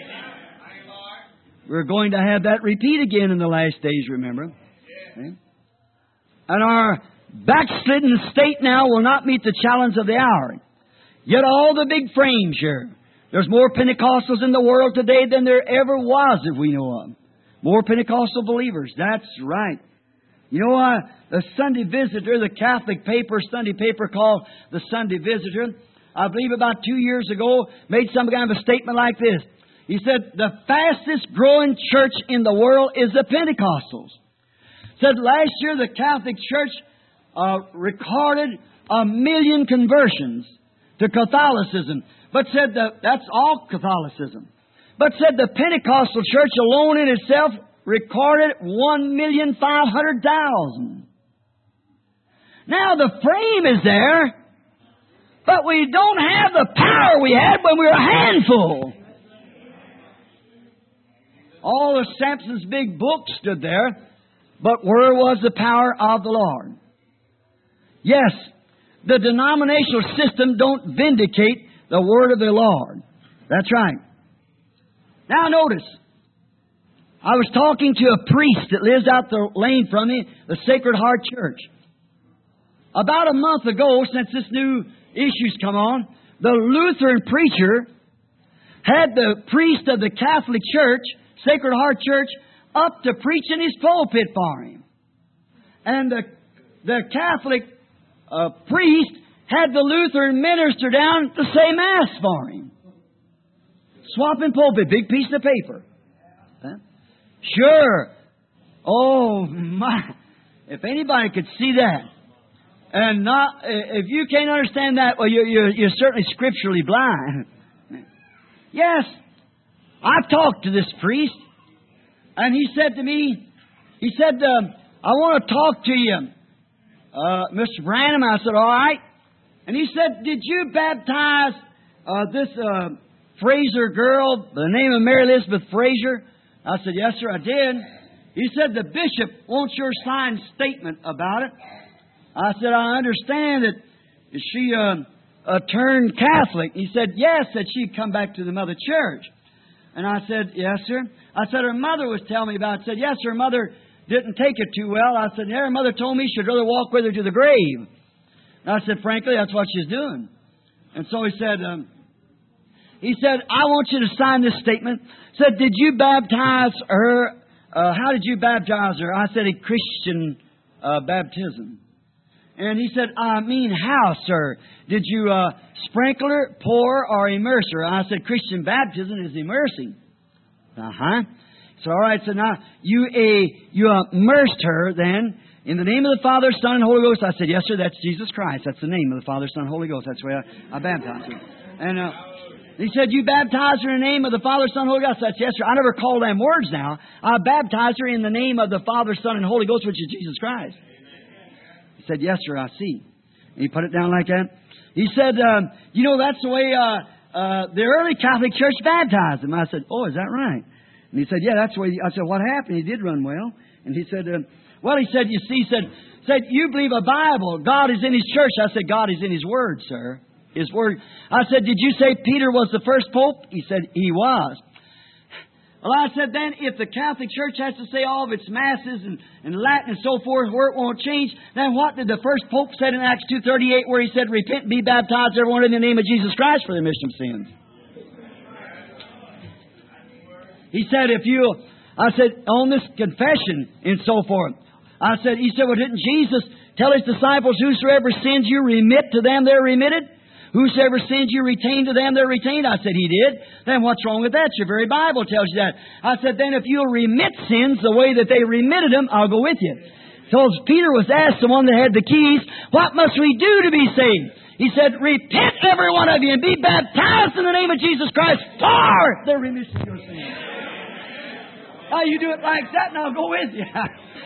[SPEAKER 1] We're going to have that repeat again in the last days, remember. Okay? And our backslidden state now will not meet the challenge of the hour. Yet all the big frames here. There's more Pentecostals in the world today than there ever was, if we know of. More Pentecostal believers. That's right. You know what? The Sunday Visitor, the Catholic paper, Sunday paper called the Sunday Visitor, I believe about two years ago, made some kind of a statement like this. He said, the fastest growing church in the world is the Pentecostals. Said last year the Catholic Church uh, recorded a million conversions to Catholicism. But said that that's all Catholicism. But said the Pentecostal church alone in itself recorded one million five hundred thousand. Now the frame is there, but we don't have the power we had when we were a handful. All of Samson's big books stood there, but where was the power of the Lord? Yes, the denominational system don't vindicate the word of the Lord. That's right. Now notice, I was talking to a priest that lives out the lane from me, the Sacred Heart Church. About a month ago, since this new issue's come on, the Lutheran preacher had the priest of the Catholic Church, Sacred Heart Church, up to preach in his pulpit for him. And the, the Catholic uh, priest had the Lutheran minister down to say Mass for him. Swapping pulpit, big piece of paper. Huh? Sure. Oh, my. If anybody could see that, and not, if you can't understand that, well, you're, you're, you're certainly scripturally blind. Yes, I've talked to this priest, and he said to me, he said, uh, I want to talk to you, uh, Mister Branham. I said, all right. And he said, did you baptize uh, this uh, Fraser girl by the name of Mary Elizabeth Fraser? I said, yes, sir, I did. He said, the bishop wants your signed statement about it. I said, I understand that she uh, uh, turned Catholic. He said, yes, that she'd come back to the Mother Church. And I said, yes, sir. I said, her mother was telling me about it. I said, yes, her mother didn't take it too well. I said, her mother told me she'd rather walk with her to the grave. And I said, frankly, that's what she's doing. And so he said, um, he said, I want you to sign this statement. Said, did you baptize her? Uh, how did you baptize her? I said, a Christian uh, baptism. And he said, I mean, how, sir? Did you uh, sprinkle her, pour, or immerse her? I said, Christian baptism is immersing. Uh-huh. So, all right, so now, you uh, you immersed her then in the name of the Father, Son, and Holy Ghost. I said, yes, sir, that's Jesus Christ. That's the name of the Father, Son, and Holy Ghost. That's the way I, I baptized her. And uh, he said, you baptized her in the name of the Father, Son, and Holy Ghost. I said, yes, sir. I never call them words now. I baptized her in the name of the Father, Son, and Holy Ghost, which is Jesus Christ. He said, yes, sir, I see. And he put it down like that. He said, um, you know, that's the way uh, uh, the early Catholic Church baptized him. I said, oh, is that right? And he said, yeah, that's the way. I said, what happened? He did run well. And he said, uh, well, he said, you see, he said, said, you believe a Bible. God is in His church. I said, God is in His Word, sir. His Word. I said, did you say Peter was the first pope? He said, he was. Well, I said, then, if the Catholic Church has to say all of its Masses and, and Latin and so forth, where it won't change, then what did the first Pope say in Acts two thirty-eight, where he said, repent and be baptized, everyone, in the name of Jesus Christ for the remission of sins? He said, if you, I said, on this confession and so forth, I said, he said, well, didn't Jesus tell His disciples, whosoever sins you remit to them, they're remitted? Whosoever sins you retain to them, they're retained. I said, He did. Then what's wrong with that? Your very Bible tells you that. I said, then if you'll remit sins the way that they remitted them, I'll go with you. So Peter was asked, the one that had the keys, what must we do to be saved? He said, repent, every one of you, and be baptized in the name of Jesus Christ for the remission of your sins. Now you do it like that, and I'll go with you.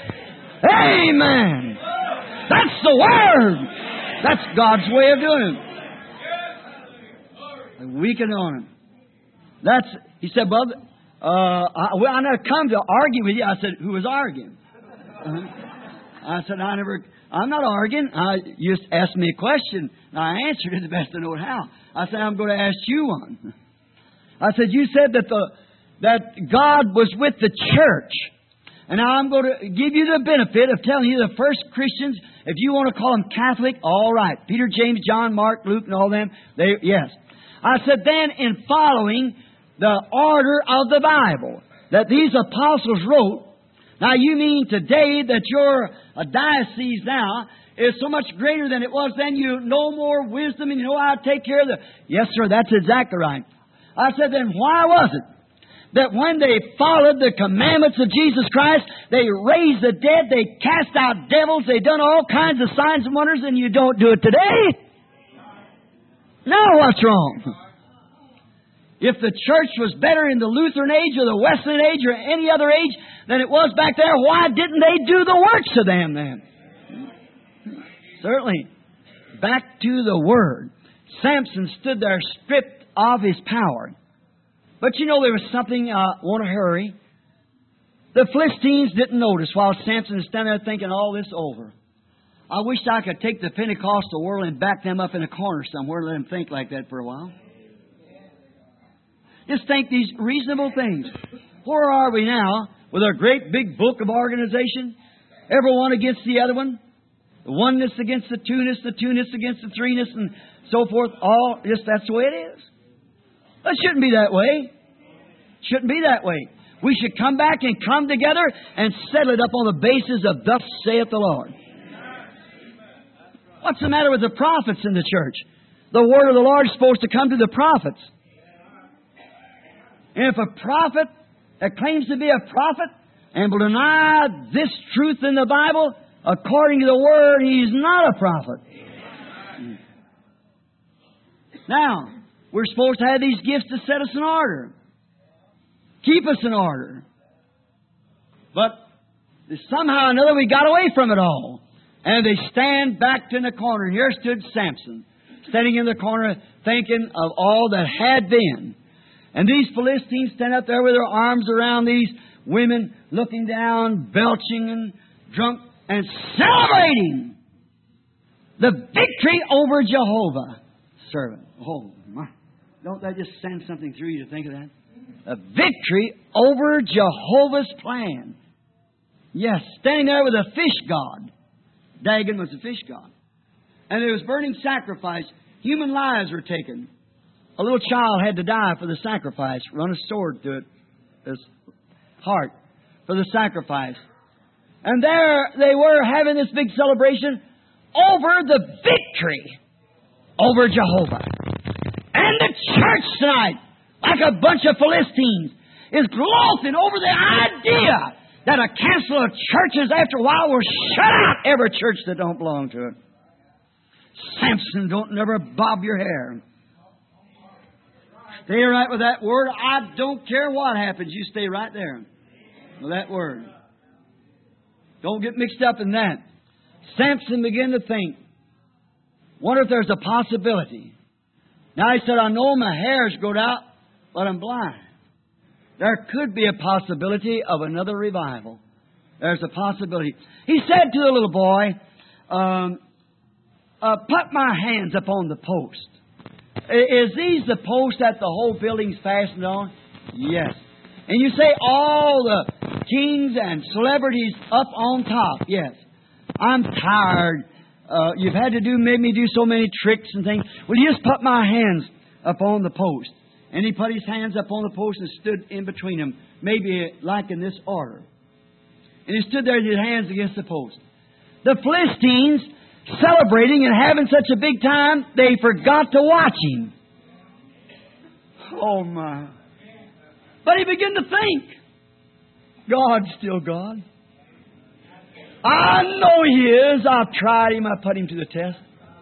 [SPEAKER 1] Amen. That's the Word. That's God's way of doing it. Weaken on him. That's, he said, well, uh, I, well, I never come to argue with you. I said, who was arguing? Uh-huh. I said, I never, I'm not arguing. I, you just asked me a question, and I answered it the best I know how. I said, I'm going to ask you one. I said, you said that the, that God was with the church. And now I'm going to give you the benefit of telling you the first Christians, if you want to call them Catholic, all right. Peter, James, John, Mark, Luke, and all them, they, yes. I said, then in following the order of the Bible that these apostles wrote, now you mean today that your a diocese now is so much greater than it was then, you know more wisdom and you know how to take care of the... Yes, sir, that's exactly right. I said, then why was it that when they followed the commandments of Jesus Christ, they raised the dead, they cast out devils, they done all kinds of signs and wonders, and you don't do it today? Now what's wrong? If the church was better in the Lutheran age or the Wesleyan age or any other age than it was back there, why didn't they do the works of them then? Certainly. Back to the Word. Samson stood there stripped of his power. But you know there was something, uh, want to hurry. The Philistines didn't notice while Samson was standing there thinking all this over. I wish I could take the Pentecostal world and back them up in a corner somewhere and let them think like that for a while. Just think these reasonable things. Where are we now with our great big book of organization? Everyone against the other one. The oneness against the two-ness, the two-ness against the three-ness, and so forth. All just that's the way it is. It shouldn't be that way. Shouldn't be that way. We should come back and come together and settle it up on the basis of thus saith the Lord. What's the matter with the prophets in the church? The word of the Lord is supposed to come to the prophets. And if a prophet that claims to be a prophet and will deny this truth in the Bible, according to the Word, he's not a prophet. Now, we're supposed to have these gifts to set us in order. Keep us in order. But somehow or another we got away from it all. And they stand back in the corner. Here stood Samson, standing in the corner thinking of all that had been. And these Philistines stand up there with their arms around these women, looking down, belching and drunk, and celebrating the victory over Jehovah. Servant. Oh, my. Don't that just send something through you to think of that? A victory over Jehovah's plan. Yes, standing there with a fish god. Dagon was a fish god. And there was burning sacrifice. Human lives were taken. A little child had to die for the sacrifice. Run a sword through it, his heart, for the sacrifice. And there they were having this big celebration over the victory over Jehovah. And the church tonight, like a bunch of Philistines, is gloating over the idea that a council of churches after a while will shut out every church that don't belong to it. Samson, don't never bob your hair. Stay right with that word. I don't care what happens. You stay right there with that word. Don't get mixed up in that. Samson began to think, wonder if there's a possibility. Now he said, I know my hair's growed out, but I'm blind. There could be a possibility of another revival. There's a possibility. He said to the little boy, um, uh, put my hands upon the post. Is these the posts that the whole building's fastened on? Yes. And you say all the kings and celebrities up on top? Yes. I'm tired. Uh, you've had to do, made me do so many tricks and things. Will you just put my hands upon the post? And he put his hands upon the post and stood in between them, maybe like in this order. And he stood there with his hands against the post. The Philistines, celebrating and having such a big time, they forgot to watch him. Oh, my. But he began to think, God's still God. I know He is. I've tried Him. I put Him to the test.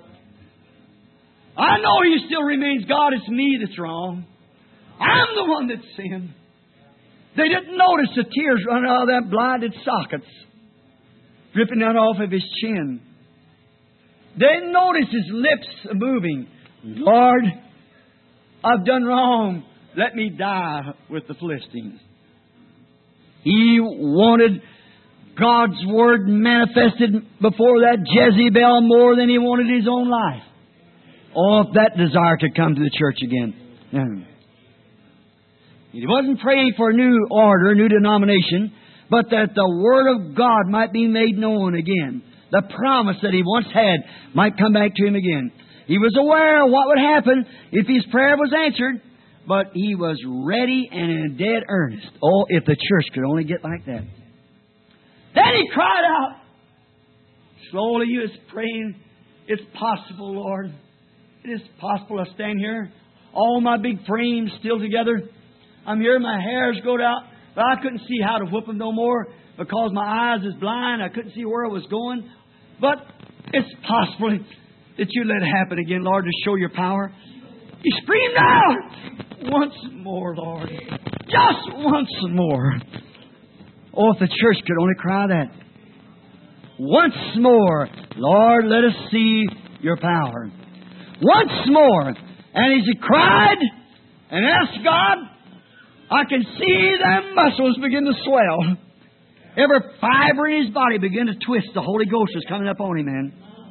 [SPEAKER 1] I know He still remains God. It's me that's wrong. I'm the one that sinned. They didn't notice the tears running out of that blinded sockets, dripping down off of his chin. They didn't notice his lips moving. Lord, I've done wrong. Let me die with the Philistines. He wanted God's Word manifested before that Jezebel more than he wanted his own life. Oh, if that desire could come to the church again. He wasn't praying for a new order, a new denomination, but that the Word of God might be made known again. The promise that he once had might come back to him again. He was aware of what would happen if his prayer was answered, but he was ready and in dead earnest. Oh, if the church could only get like that. Then he cried out. Slowly he was praying, it's possible, Lord. It is possible I stand here, all my big frames still together. I'm here, my hair's growed out, but I couldn't see how to whip them no more because my eyes is blind. I couldn't see where I was going. But it's possible that you let it happen again, Lord, to show your power. He screamed out, once more, Lord. Just once more. Oh, if the church could only cry that. Once more, Lord, let us see Your power. Once more. And as he cried and asked God, I can see them muscles begin to swell. Every fiber in his body began to twist. The Holy Ghost was coming up on him, man.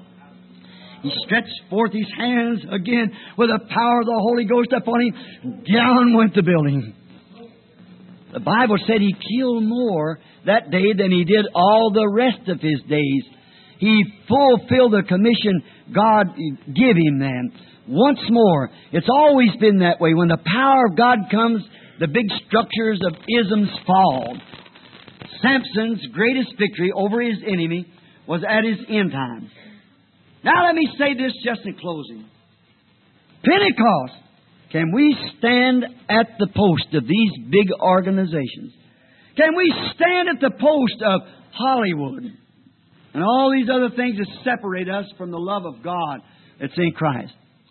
[SPEAKER 1] He stretched forth his hands again with the power of the Holy Ghost upon him. Down went the building. The Bible said he killed more that day than he did all the rest of his days. He fulfilled the commission God gave him then. Once more. It's always been that way. When the power of God comes, the big structures of isms fall. Samson's greatest victory over his enemy was at his end time. Now let me say this just in closing. Pentecost. Can we stand at the post of these big organizations? Can we stand at the post of Hollywood and all these other things that separate us from the love of God that's in Christ?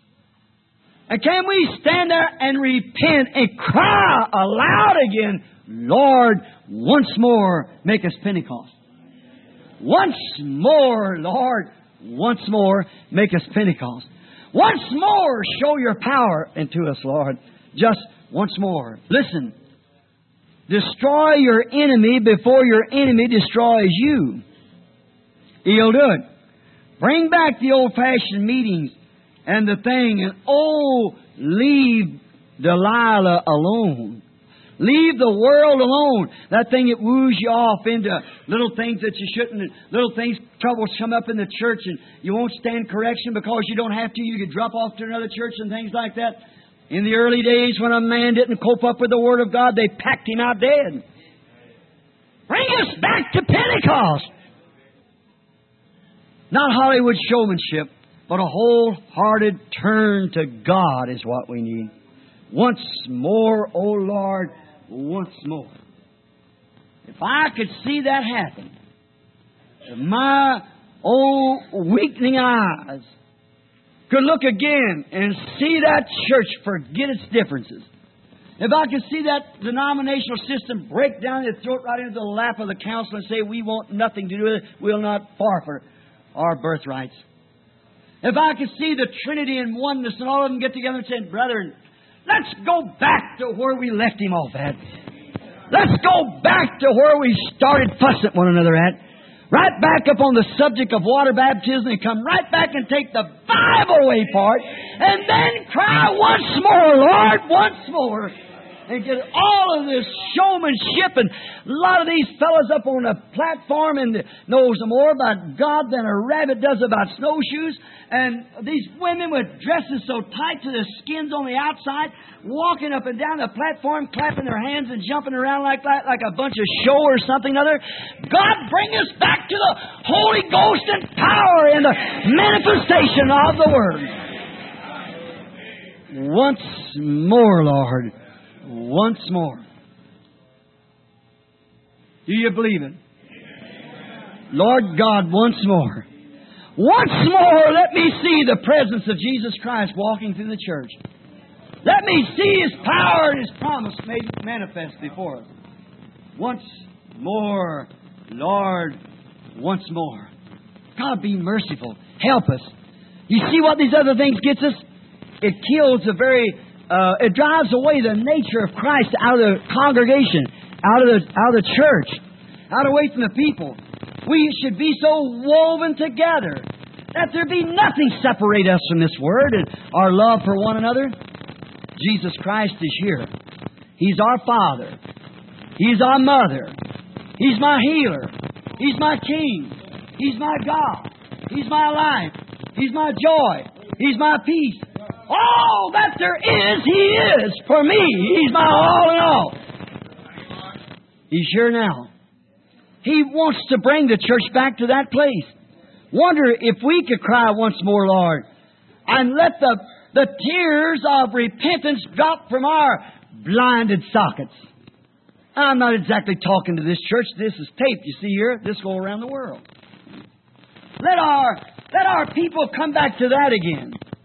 [SPEAKER 1] And can we stand there and repent and cry aloud again, Lord, once more make us Pentecost. Once more, Lord, once more make us Pentecost. Once more show Your power into us, Lord. Just once more. Listen. Destroy your enemy before your enemy destroys you. He'll do it. Bring back the old-fashioned meetings and the thing, and oh, leave Delilah alone. Leave the world alone. That thing that woos you off into little things that you shouldn't. Little things, troubles come up in the church and you won't stand correction because you don't have to. You could drop off to another church and things like that. In the early days when a man didn't cope up with the Word of God, they packed him out dead. Bring us back to Pentecost. Not Hollywood showmanship, but a wholehearted turn to God is what we need. Once more, O Lord, once more. If I could see that happen, if my old weakening eyes could look again and see that church forget its differences, if I could see that denominational system break down and throw it right into the lap of the council and say, we want nothing to do with it, we'll not forfeit our birthrights. If I could see the Trinity and oneness and all of them get together and say, brethren, let's go back to where we left him off at. Let's go back to where we started fussing at one another at. Right back up on the subject of water baptism and come right back and take the Bible away part and then cry once more, Lord, once more. And get all of this showmanship, and a lot of these fellas up on a platform and knows more about God than a rabbit does about snowshoes. And these women with dresses so tight to the skins on the outside, walking up and down the platform, clapping their hands and jumping around like that, like a bunch of show or something or other. God, bring us back to the Holy Ghost and power and the manifestation of the Word. Once more, Lord. Once more. Do you believe it? Lord God, once more. Once more, let me see the presence of Jesus Christ walking through the church. Let me see His power and His promise made manifest before us. Once more, Lord, once more. God, be merciful. Help us. You see what these other things gets us? It kills the very... Uh, it drives away the nature of Christ out of the congregation, out of the out of the church, out away from the people. We should be so woven together that there be nothing separate us from this Word and our love for one another. Jesus Christ is here. He's our Father. He's our Mother. He's my healer. He's my King. He's my God. He's my life. He's my joy. He's my peace. All that there is, He is for me. He's my all in all. He's here now. He wants to bring the church back to that place. Wonder if we could cry once more, Lord, and let the, the tears of repentance drop from our blinded sockets. I'm not exactly talking to this church. This is taped, you see here. This will go around the world. Let our, let our people come back to that again.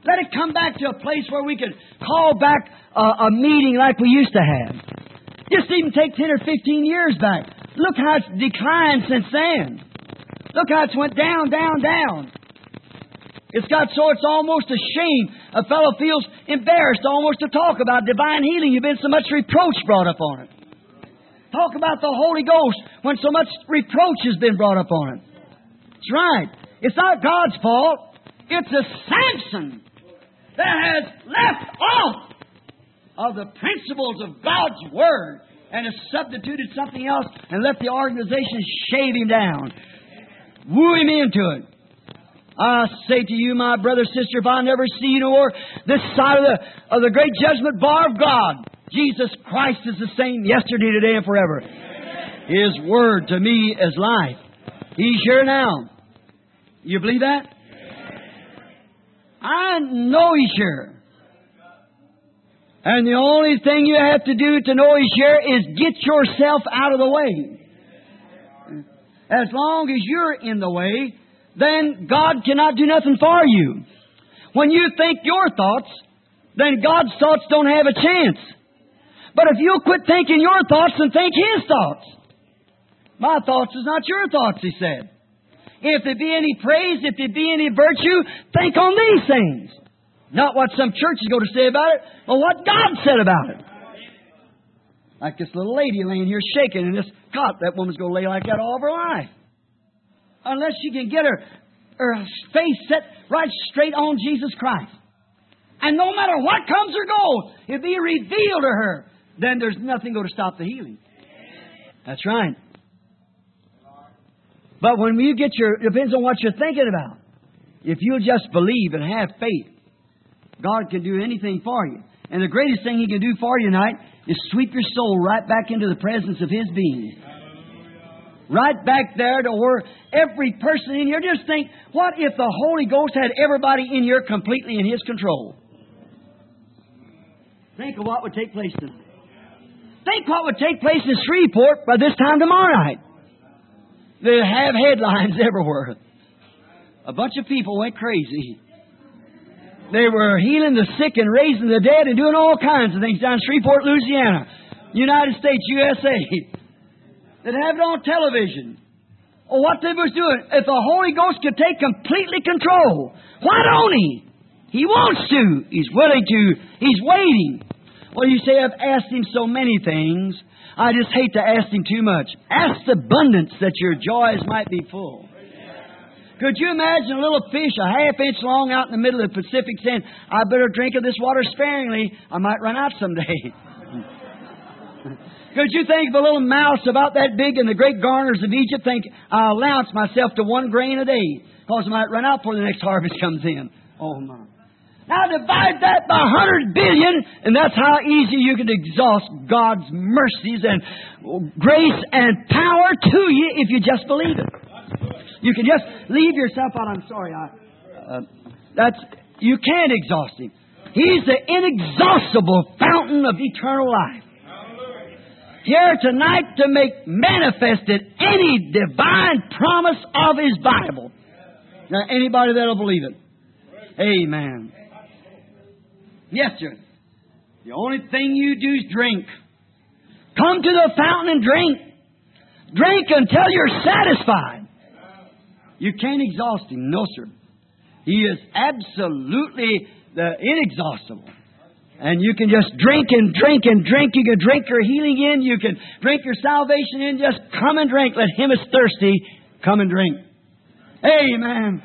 [SPEAKER 1] Let it come back to a place where we can call back a, a meeting like we used to have. Just even take ten or fifteen years back. Look how it's declined since then. Look how it's went down, down, down. It's got so it's almost a shame. A fellow feels embarrassed almost to talk about divine healing. You've been so much reproach brought up on it. Talk about the Holy Ghost when so much reproach has been brought up on it. That's right. It's not God's fault. It's a Samson that has left off of the principles of God's Word and has substituted something else and let the organization shave him down. Woo him into it. I say to you, my brother, sister, if I never see you no more this side of the, of the great judgment bar of God, Jesus Christ is the same yesterday, today, and forever. His Word to me is life. He's here now. You believe that? I know He's here. And the only thing you have to do to know He's here is get yourself out of the way. As long as you're in the way, then God cannot do nothing for you. When you think your thoughts, then God's thoughts don't have a chance. But if you'll quit thinking your thoughts and think His thoughts. My thoughts is not your thoughts, He said. If there be any praise, if there be any virtue, think on these things. Not what some church is going to say about it, but what God said about it. Like this little lady laying here shaking in this cot. That woman's going to lay like that all of her life. Unless she can get her, her face set right straight on Jesus Christ. And no matter what comes or goes, if He revealed to her, then there's nothing going to stop the healing. That's right. But when you get your, it depends on what you're thinking about. If you'll just believe and have faith, God can do anything for you. And the greatest thing He can do for you tonight is sweep your soul right back into the presence of His being. Right back there to where every person in here, just think, what if the Holy Ghost had everybody in here completely in His control? Think of what would take place tonight. Think what would take place in Shreveport by this time tomorrow night. They'd have headlines everywhere. A bunch of people went crazy. They were healing the sick and raising the dead and doing all kinds of things down in Shreveport, Louisiana, United States, U S A. They'd have it on television. Or what they was doing. If the Holy Ghost could take completely control, why don't He? He wants to. He's willing to. He's waiting. Well, you say, I've asked Him so many things. I just hate to ask Him too much. Ask the abundance that your joys might be full. Could you imagine a little fish a half inch long out in the middle of the Pacific saying, I better drink of this water sparingly. I might run out someday. Could you think of a little mouse about that big in the great garners of Egypt think, I'll allowance myself to one grain a day because I might run out before the next harvest comes in. Oh, my. Now divide that by a hundred billion, and that's how easy you can exhaust God's mercies and grace and power to you if you just believe it. You can just leave yourself out. I'm sorry. I, uh, that's you can't exhaust Him. He's the inexhaustible fountain of eternal life. Here tonight to make manifested any divine promise of His Bible. Now, anybody that'll believe it. Amen. Yes, sir. The only thing you do is drink. Come to the fountain and drink. Drink until you're satisfied. You can't exhaust Him. No, sir. He is absolutely the inexhaustible. And you can just drink and drink and drink. You can drink your healing in. You can drink your salvation in. Just come and drink. Let him is thirsty. Come and drink. Amen.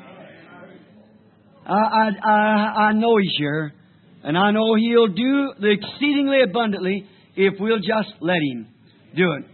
[SPEAKER 1] I, I, I, I know He's here. And I know He'll do the exceedingly abundantly if we'll just let Him do it.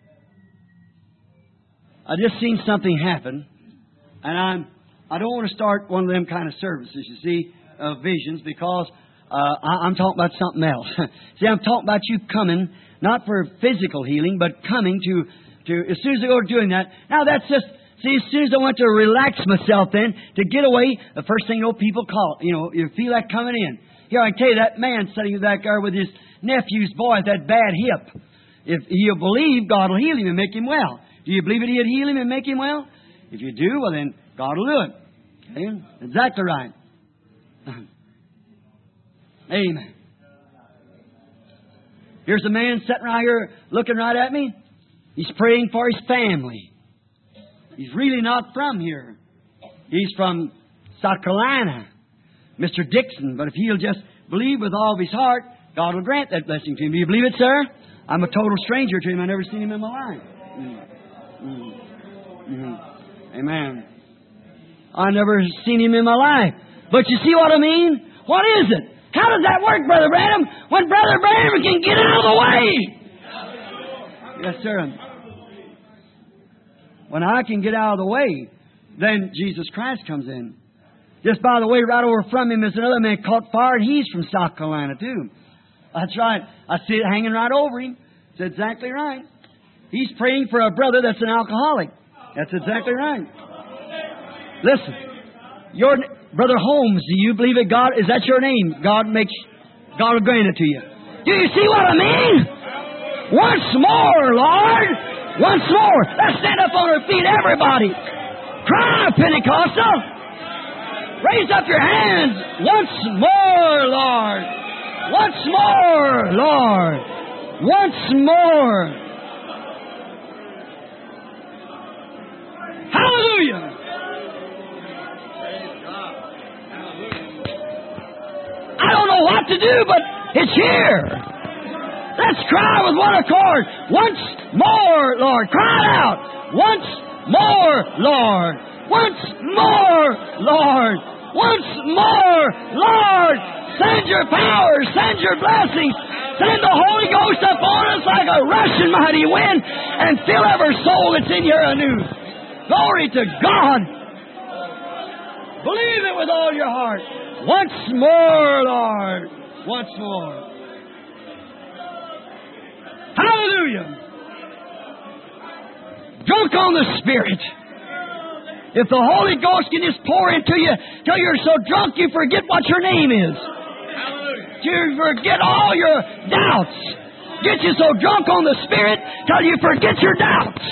[SPEAKER 1] I just seen something happen. And I'm, I don't want to start one of them kind of services, you see, of visions, because uh, I, I'm talking about something else. See, I'm talking about you coming, not for physical healing, but coming to, to as soon as I go doing that. Now, that's just, see, as soon as I want to relax myself then, to get away, the first thing you know, people call, you know, you feel that coming in. Here, I can tell you, that man sitting back there with his nephew's boy with that bad hip. If you believe, God will heal him and make him well. Do you believe that He'd heal him and make him well? If you do, well then, God will do it. Okay? Exactly right. Amen. Here's a man sitting right here looking right at me. He's praying for his family. He's really not from here. He's from South Carolina, Mister Dixon. But if he'll just believe with all of his heart, God will grant that blessing to him. Do you believe it, sir? I'm a total stranger to him. I've never seen him in my life. Mm-hmm. Mm-hmm. Mm-hmm. Amen. I've never seen him in my life. But you see what I mean? What is it? How does that work, Brother Branham, when Brother Branham can get out of the way? Yes, sir. When I can get out of the way, then Jesus Christ comes in. Just by the way, right over from him is another man caught fire, and he's from South Carolina, too. That's right. I see it hanging right over him. That's exactly right. He's praying for a brother that's an alcoholic. That's exactly right. Listen, your Brother Holmes, do you believe that God, is that your name? God makes, God will grant it to you. Do you see what I mean? Once more, Lord. Once more. Let's stand up on our feet, everybody. Cry, Pentecostal. Raise up your hands. Once more, Lord. Once more, Lord. Once more. Hallelujah. I don't know what to do, but it's here. Let's cry with one accord. Once more, Lord. Cry it out. Once more, Lord. Once more, Lord. Once more, Lord. Send your power. Send your blessings. Send the Holy Ghost upon us like a rushing mighty wind and fill every soul that's in here anew. Glory to God. Believe it with all your heart. Once more, Lord. Once more. Hallelujah. Drunk on the Spirit. If the Holy Ghost can just pour into you till you're so drunk you forget what your name is. You forget all your doubts. Get you so drunk on the Spirit till you forget your doubts.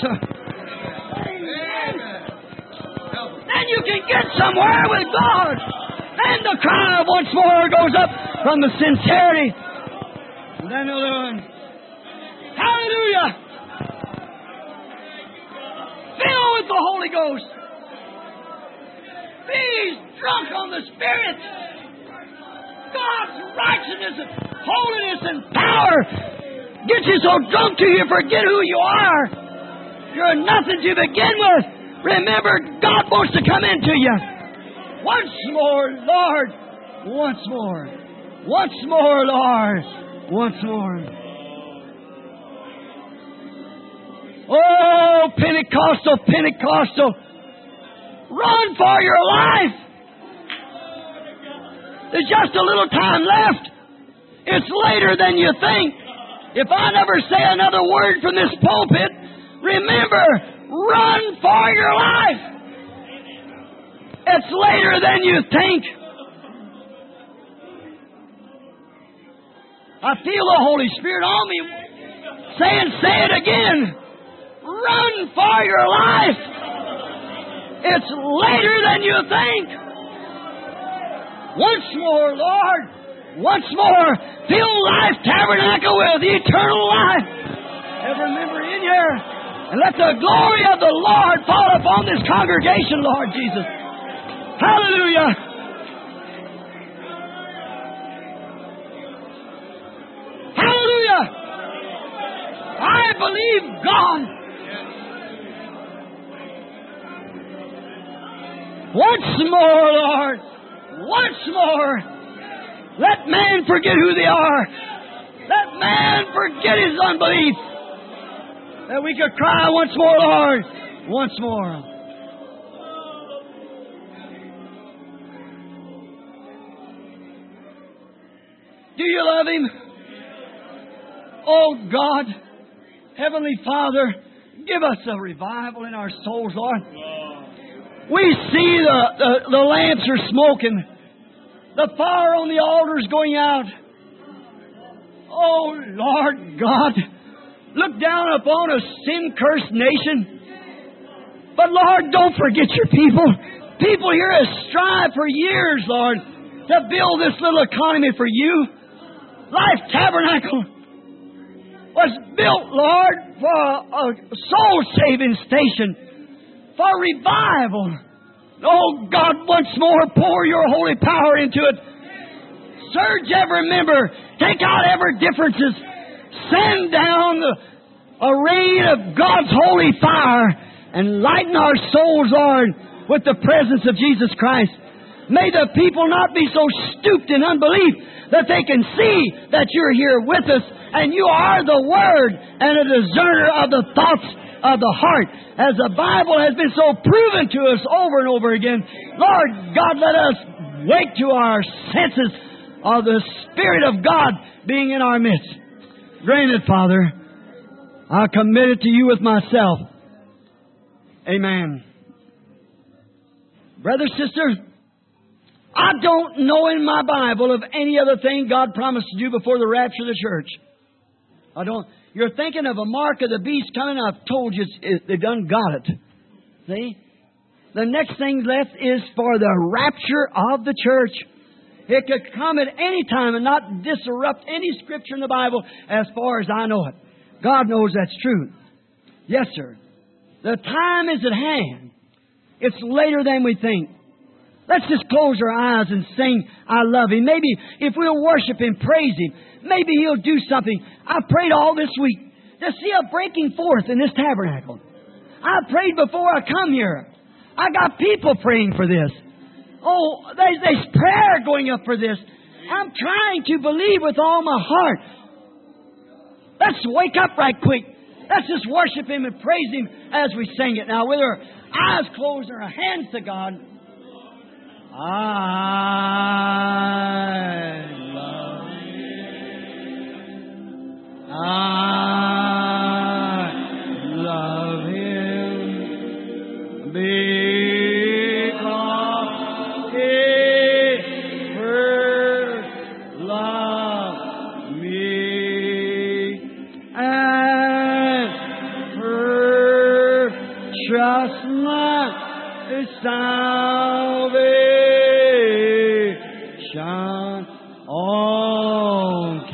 [SPEAKER 1] Then you can get somewhere with God. And the cry once more goes up from the sincerity. And then another one. Hallelujah! Fill with the Holy Ghost. Be drunk on the Spirit. God's righteousness and holiness and power get you so drunk till you forget who you are. You're nothing to begin with. Remember, God wants to come into you. Once more, Lord. Once more. Once more, Lord. Once more. Oh, Pentecostal, Pentecostal. Run for your life. There's just a little time left. It's later than you think. If I never say another word from this pulpit, remember, run for your life. It's later than you think. I feel the Holy Spirit on me saying, say it again. Run for your life. It's later than you think. Once more, Lord. Once more. Fill Life Tabernacle with eternal life. Ever remember in here. And let the glory of the Lord fall upon this congregation, Lord Jesus. Hallelujah. Hallelujah. I believe God. Once more, Lord. Once more. Let man forget who they are. Let man forget his unbelief. That we could cry once more, Lord. Once more. Do you love Him? Oh God, Heavenly Father, give us a revival in our souls, Lord. We see the, the, the lamps are smoking. The fire on the altar is going out. Oh, Lord God, look down upon a sin-cursed nation. But, Lord, don't forget your people. People here have strived for years, Lord. to build this little economy for You. Life Tabernacle was built, Lord, for a soul-saving station, for revival. Oh, God, once more, pour Your holy power into it. Surge every member. Take out every differences. Send down the, a rain of God's holy fire and lighten our souls, Lord, with the presence of Jesus Christ. May the people not be so stooped in unbelief that they can see that You're here with us and You are the Word and a discerner of the thoughts of the heart. As the Bible has been so proven to us over and over again, Lord God, let us wake to our senses of the Spirit of God being in our midst. Granted, Father, I commit it to You with myself. Amen. Brother, sister, I don't know in my Bible of any other thing God promised to do before the rapture of the church. I don't. You're thinking of a mark of the beast coming. I've told you it's, they've done got it. See? The next thing left is for the rapture of the church. It could come at any time and not disrupt any scripture in the Bible as far as I know it. God knows that's true. Yes, sir. The time is at hand. It's later than we think. Let's just close our eyes and sing, I love Him. Maybe if we'll worship Him, praise Him, maybe He'll do something. I prayed all this week to see a breaking forth in this tabernacle. I prayed before I come here. I got people praying for this. Oh, there's, there's prayer going up for this. I'm trying to believe with all my heart. Let's wake up right quick. Let's just worship Him and praise Him as we sing it now with our eyes closed and our hands to God. I love Him. I love Him because He first loved me and purchased my salvation on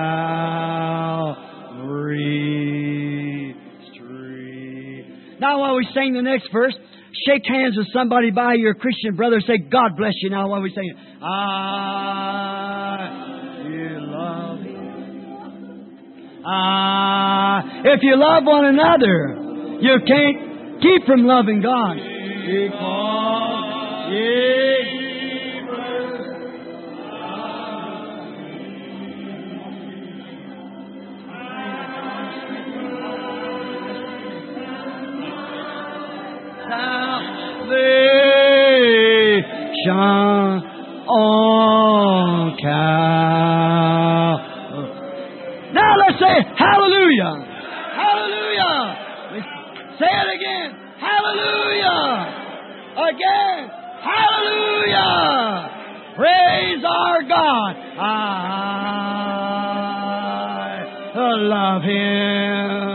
[SPEAKER 1] Calvary Street. Now while we sing the next verse, shake hands with somebody by your Christian brother. Say, God bless you now while we sing it. I love Him. Ah, if you love one another, you can't keep from loving God. Because He salvation on Calvary. Now let's say hallelujah. Hallelujah. Say it again. Hallelujah. Again. Hallelujah. Praise our God. I love Him.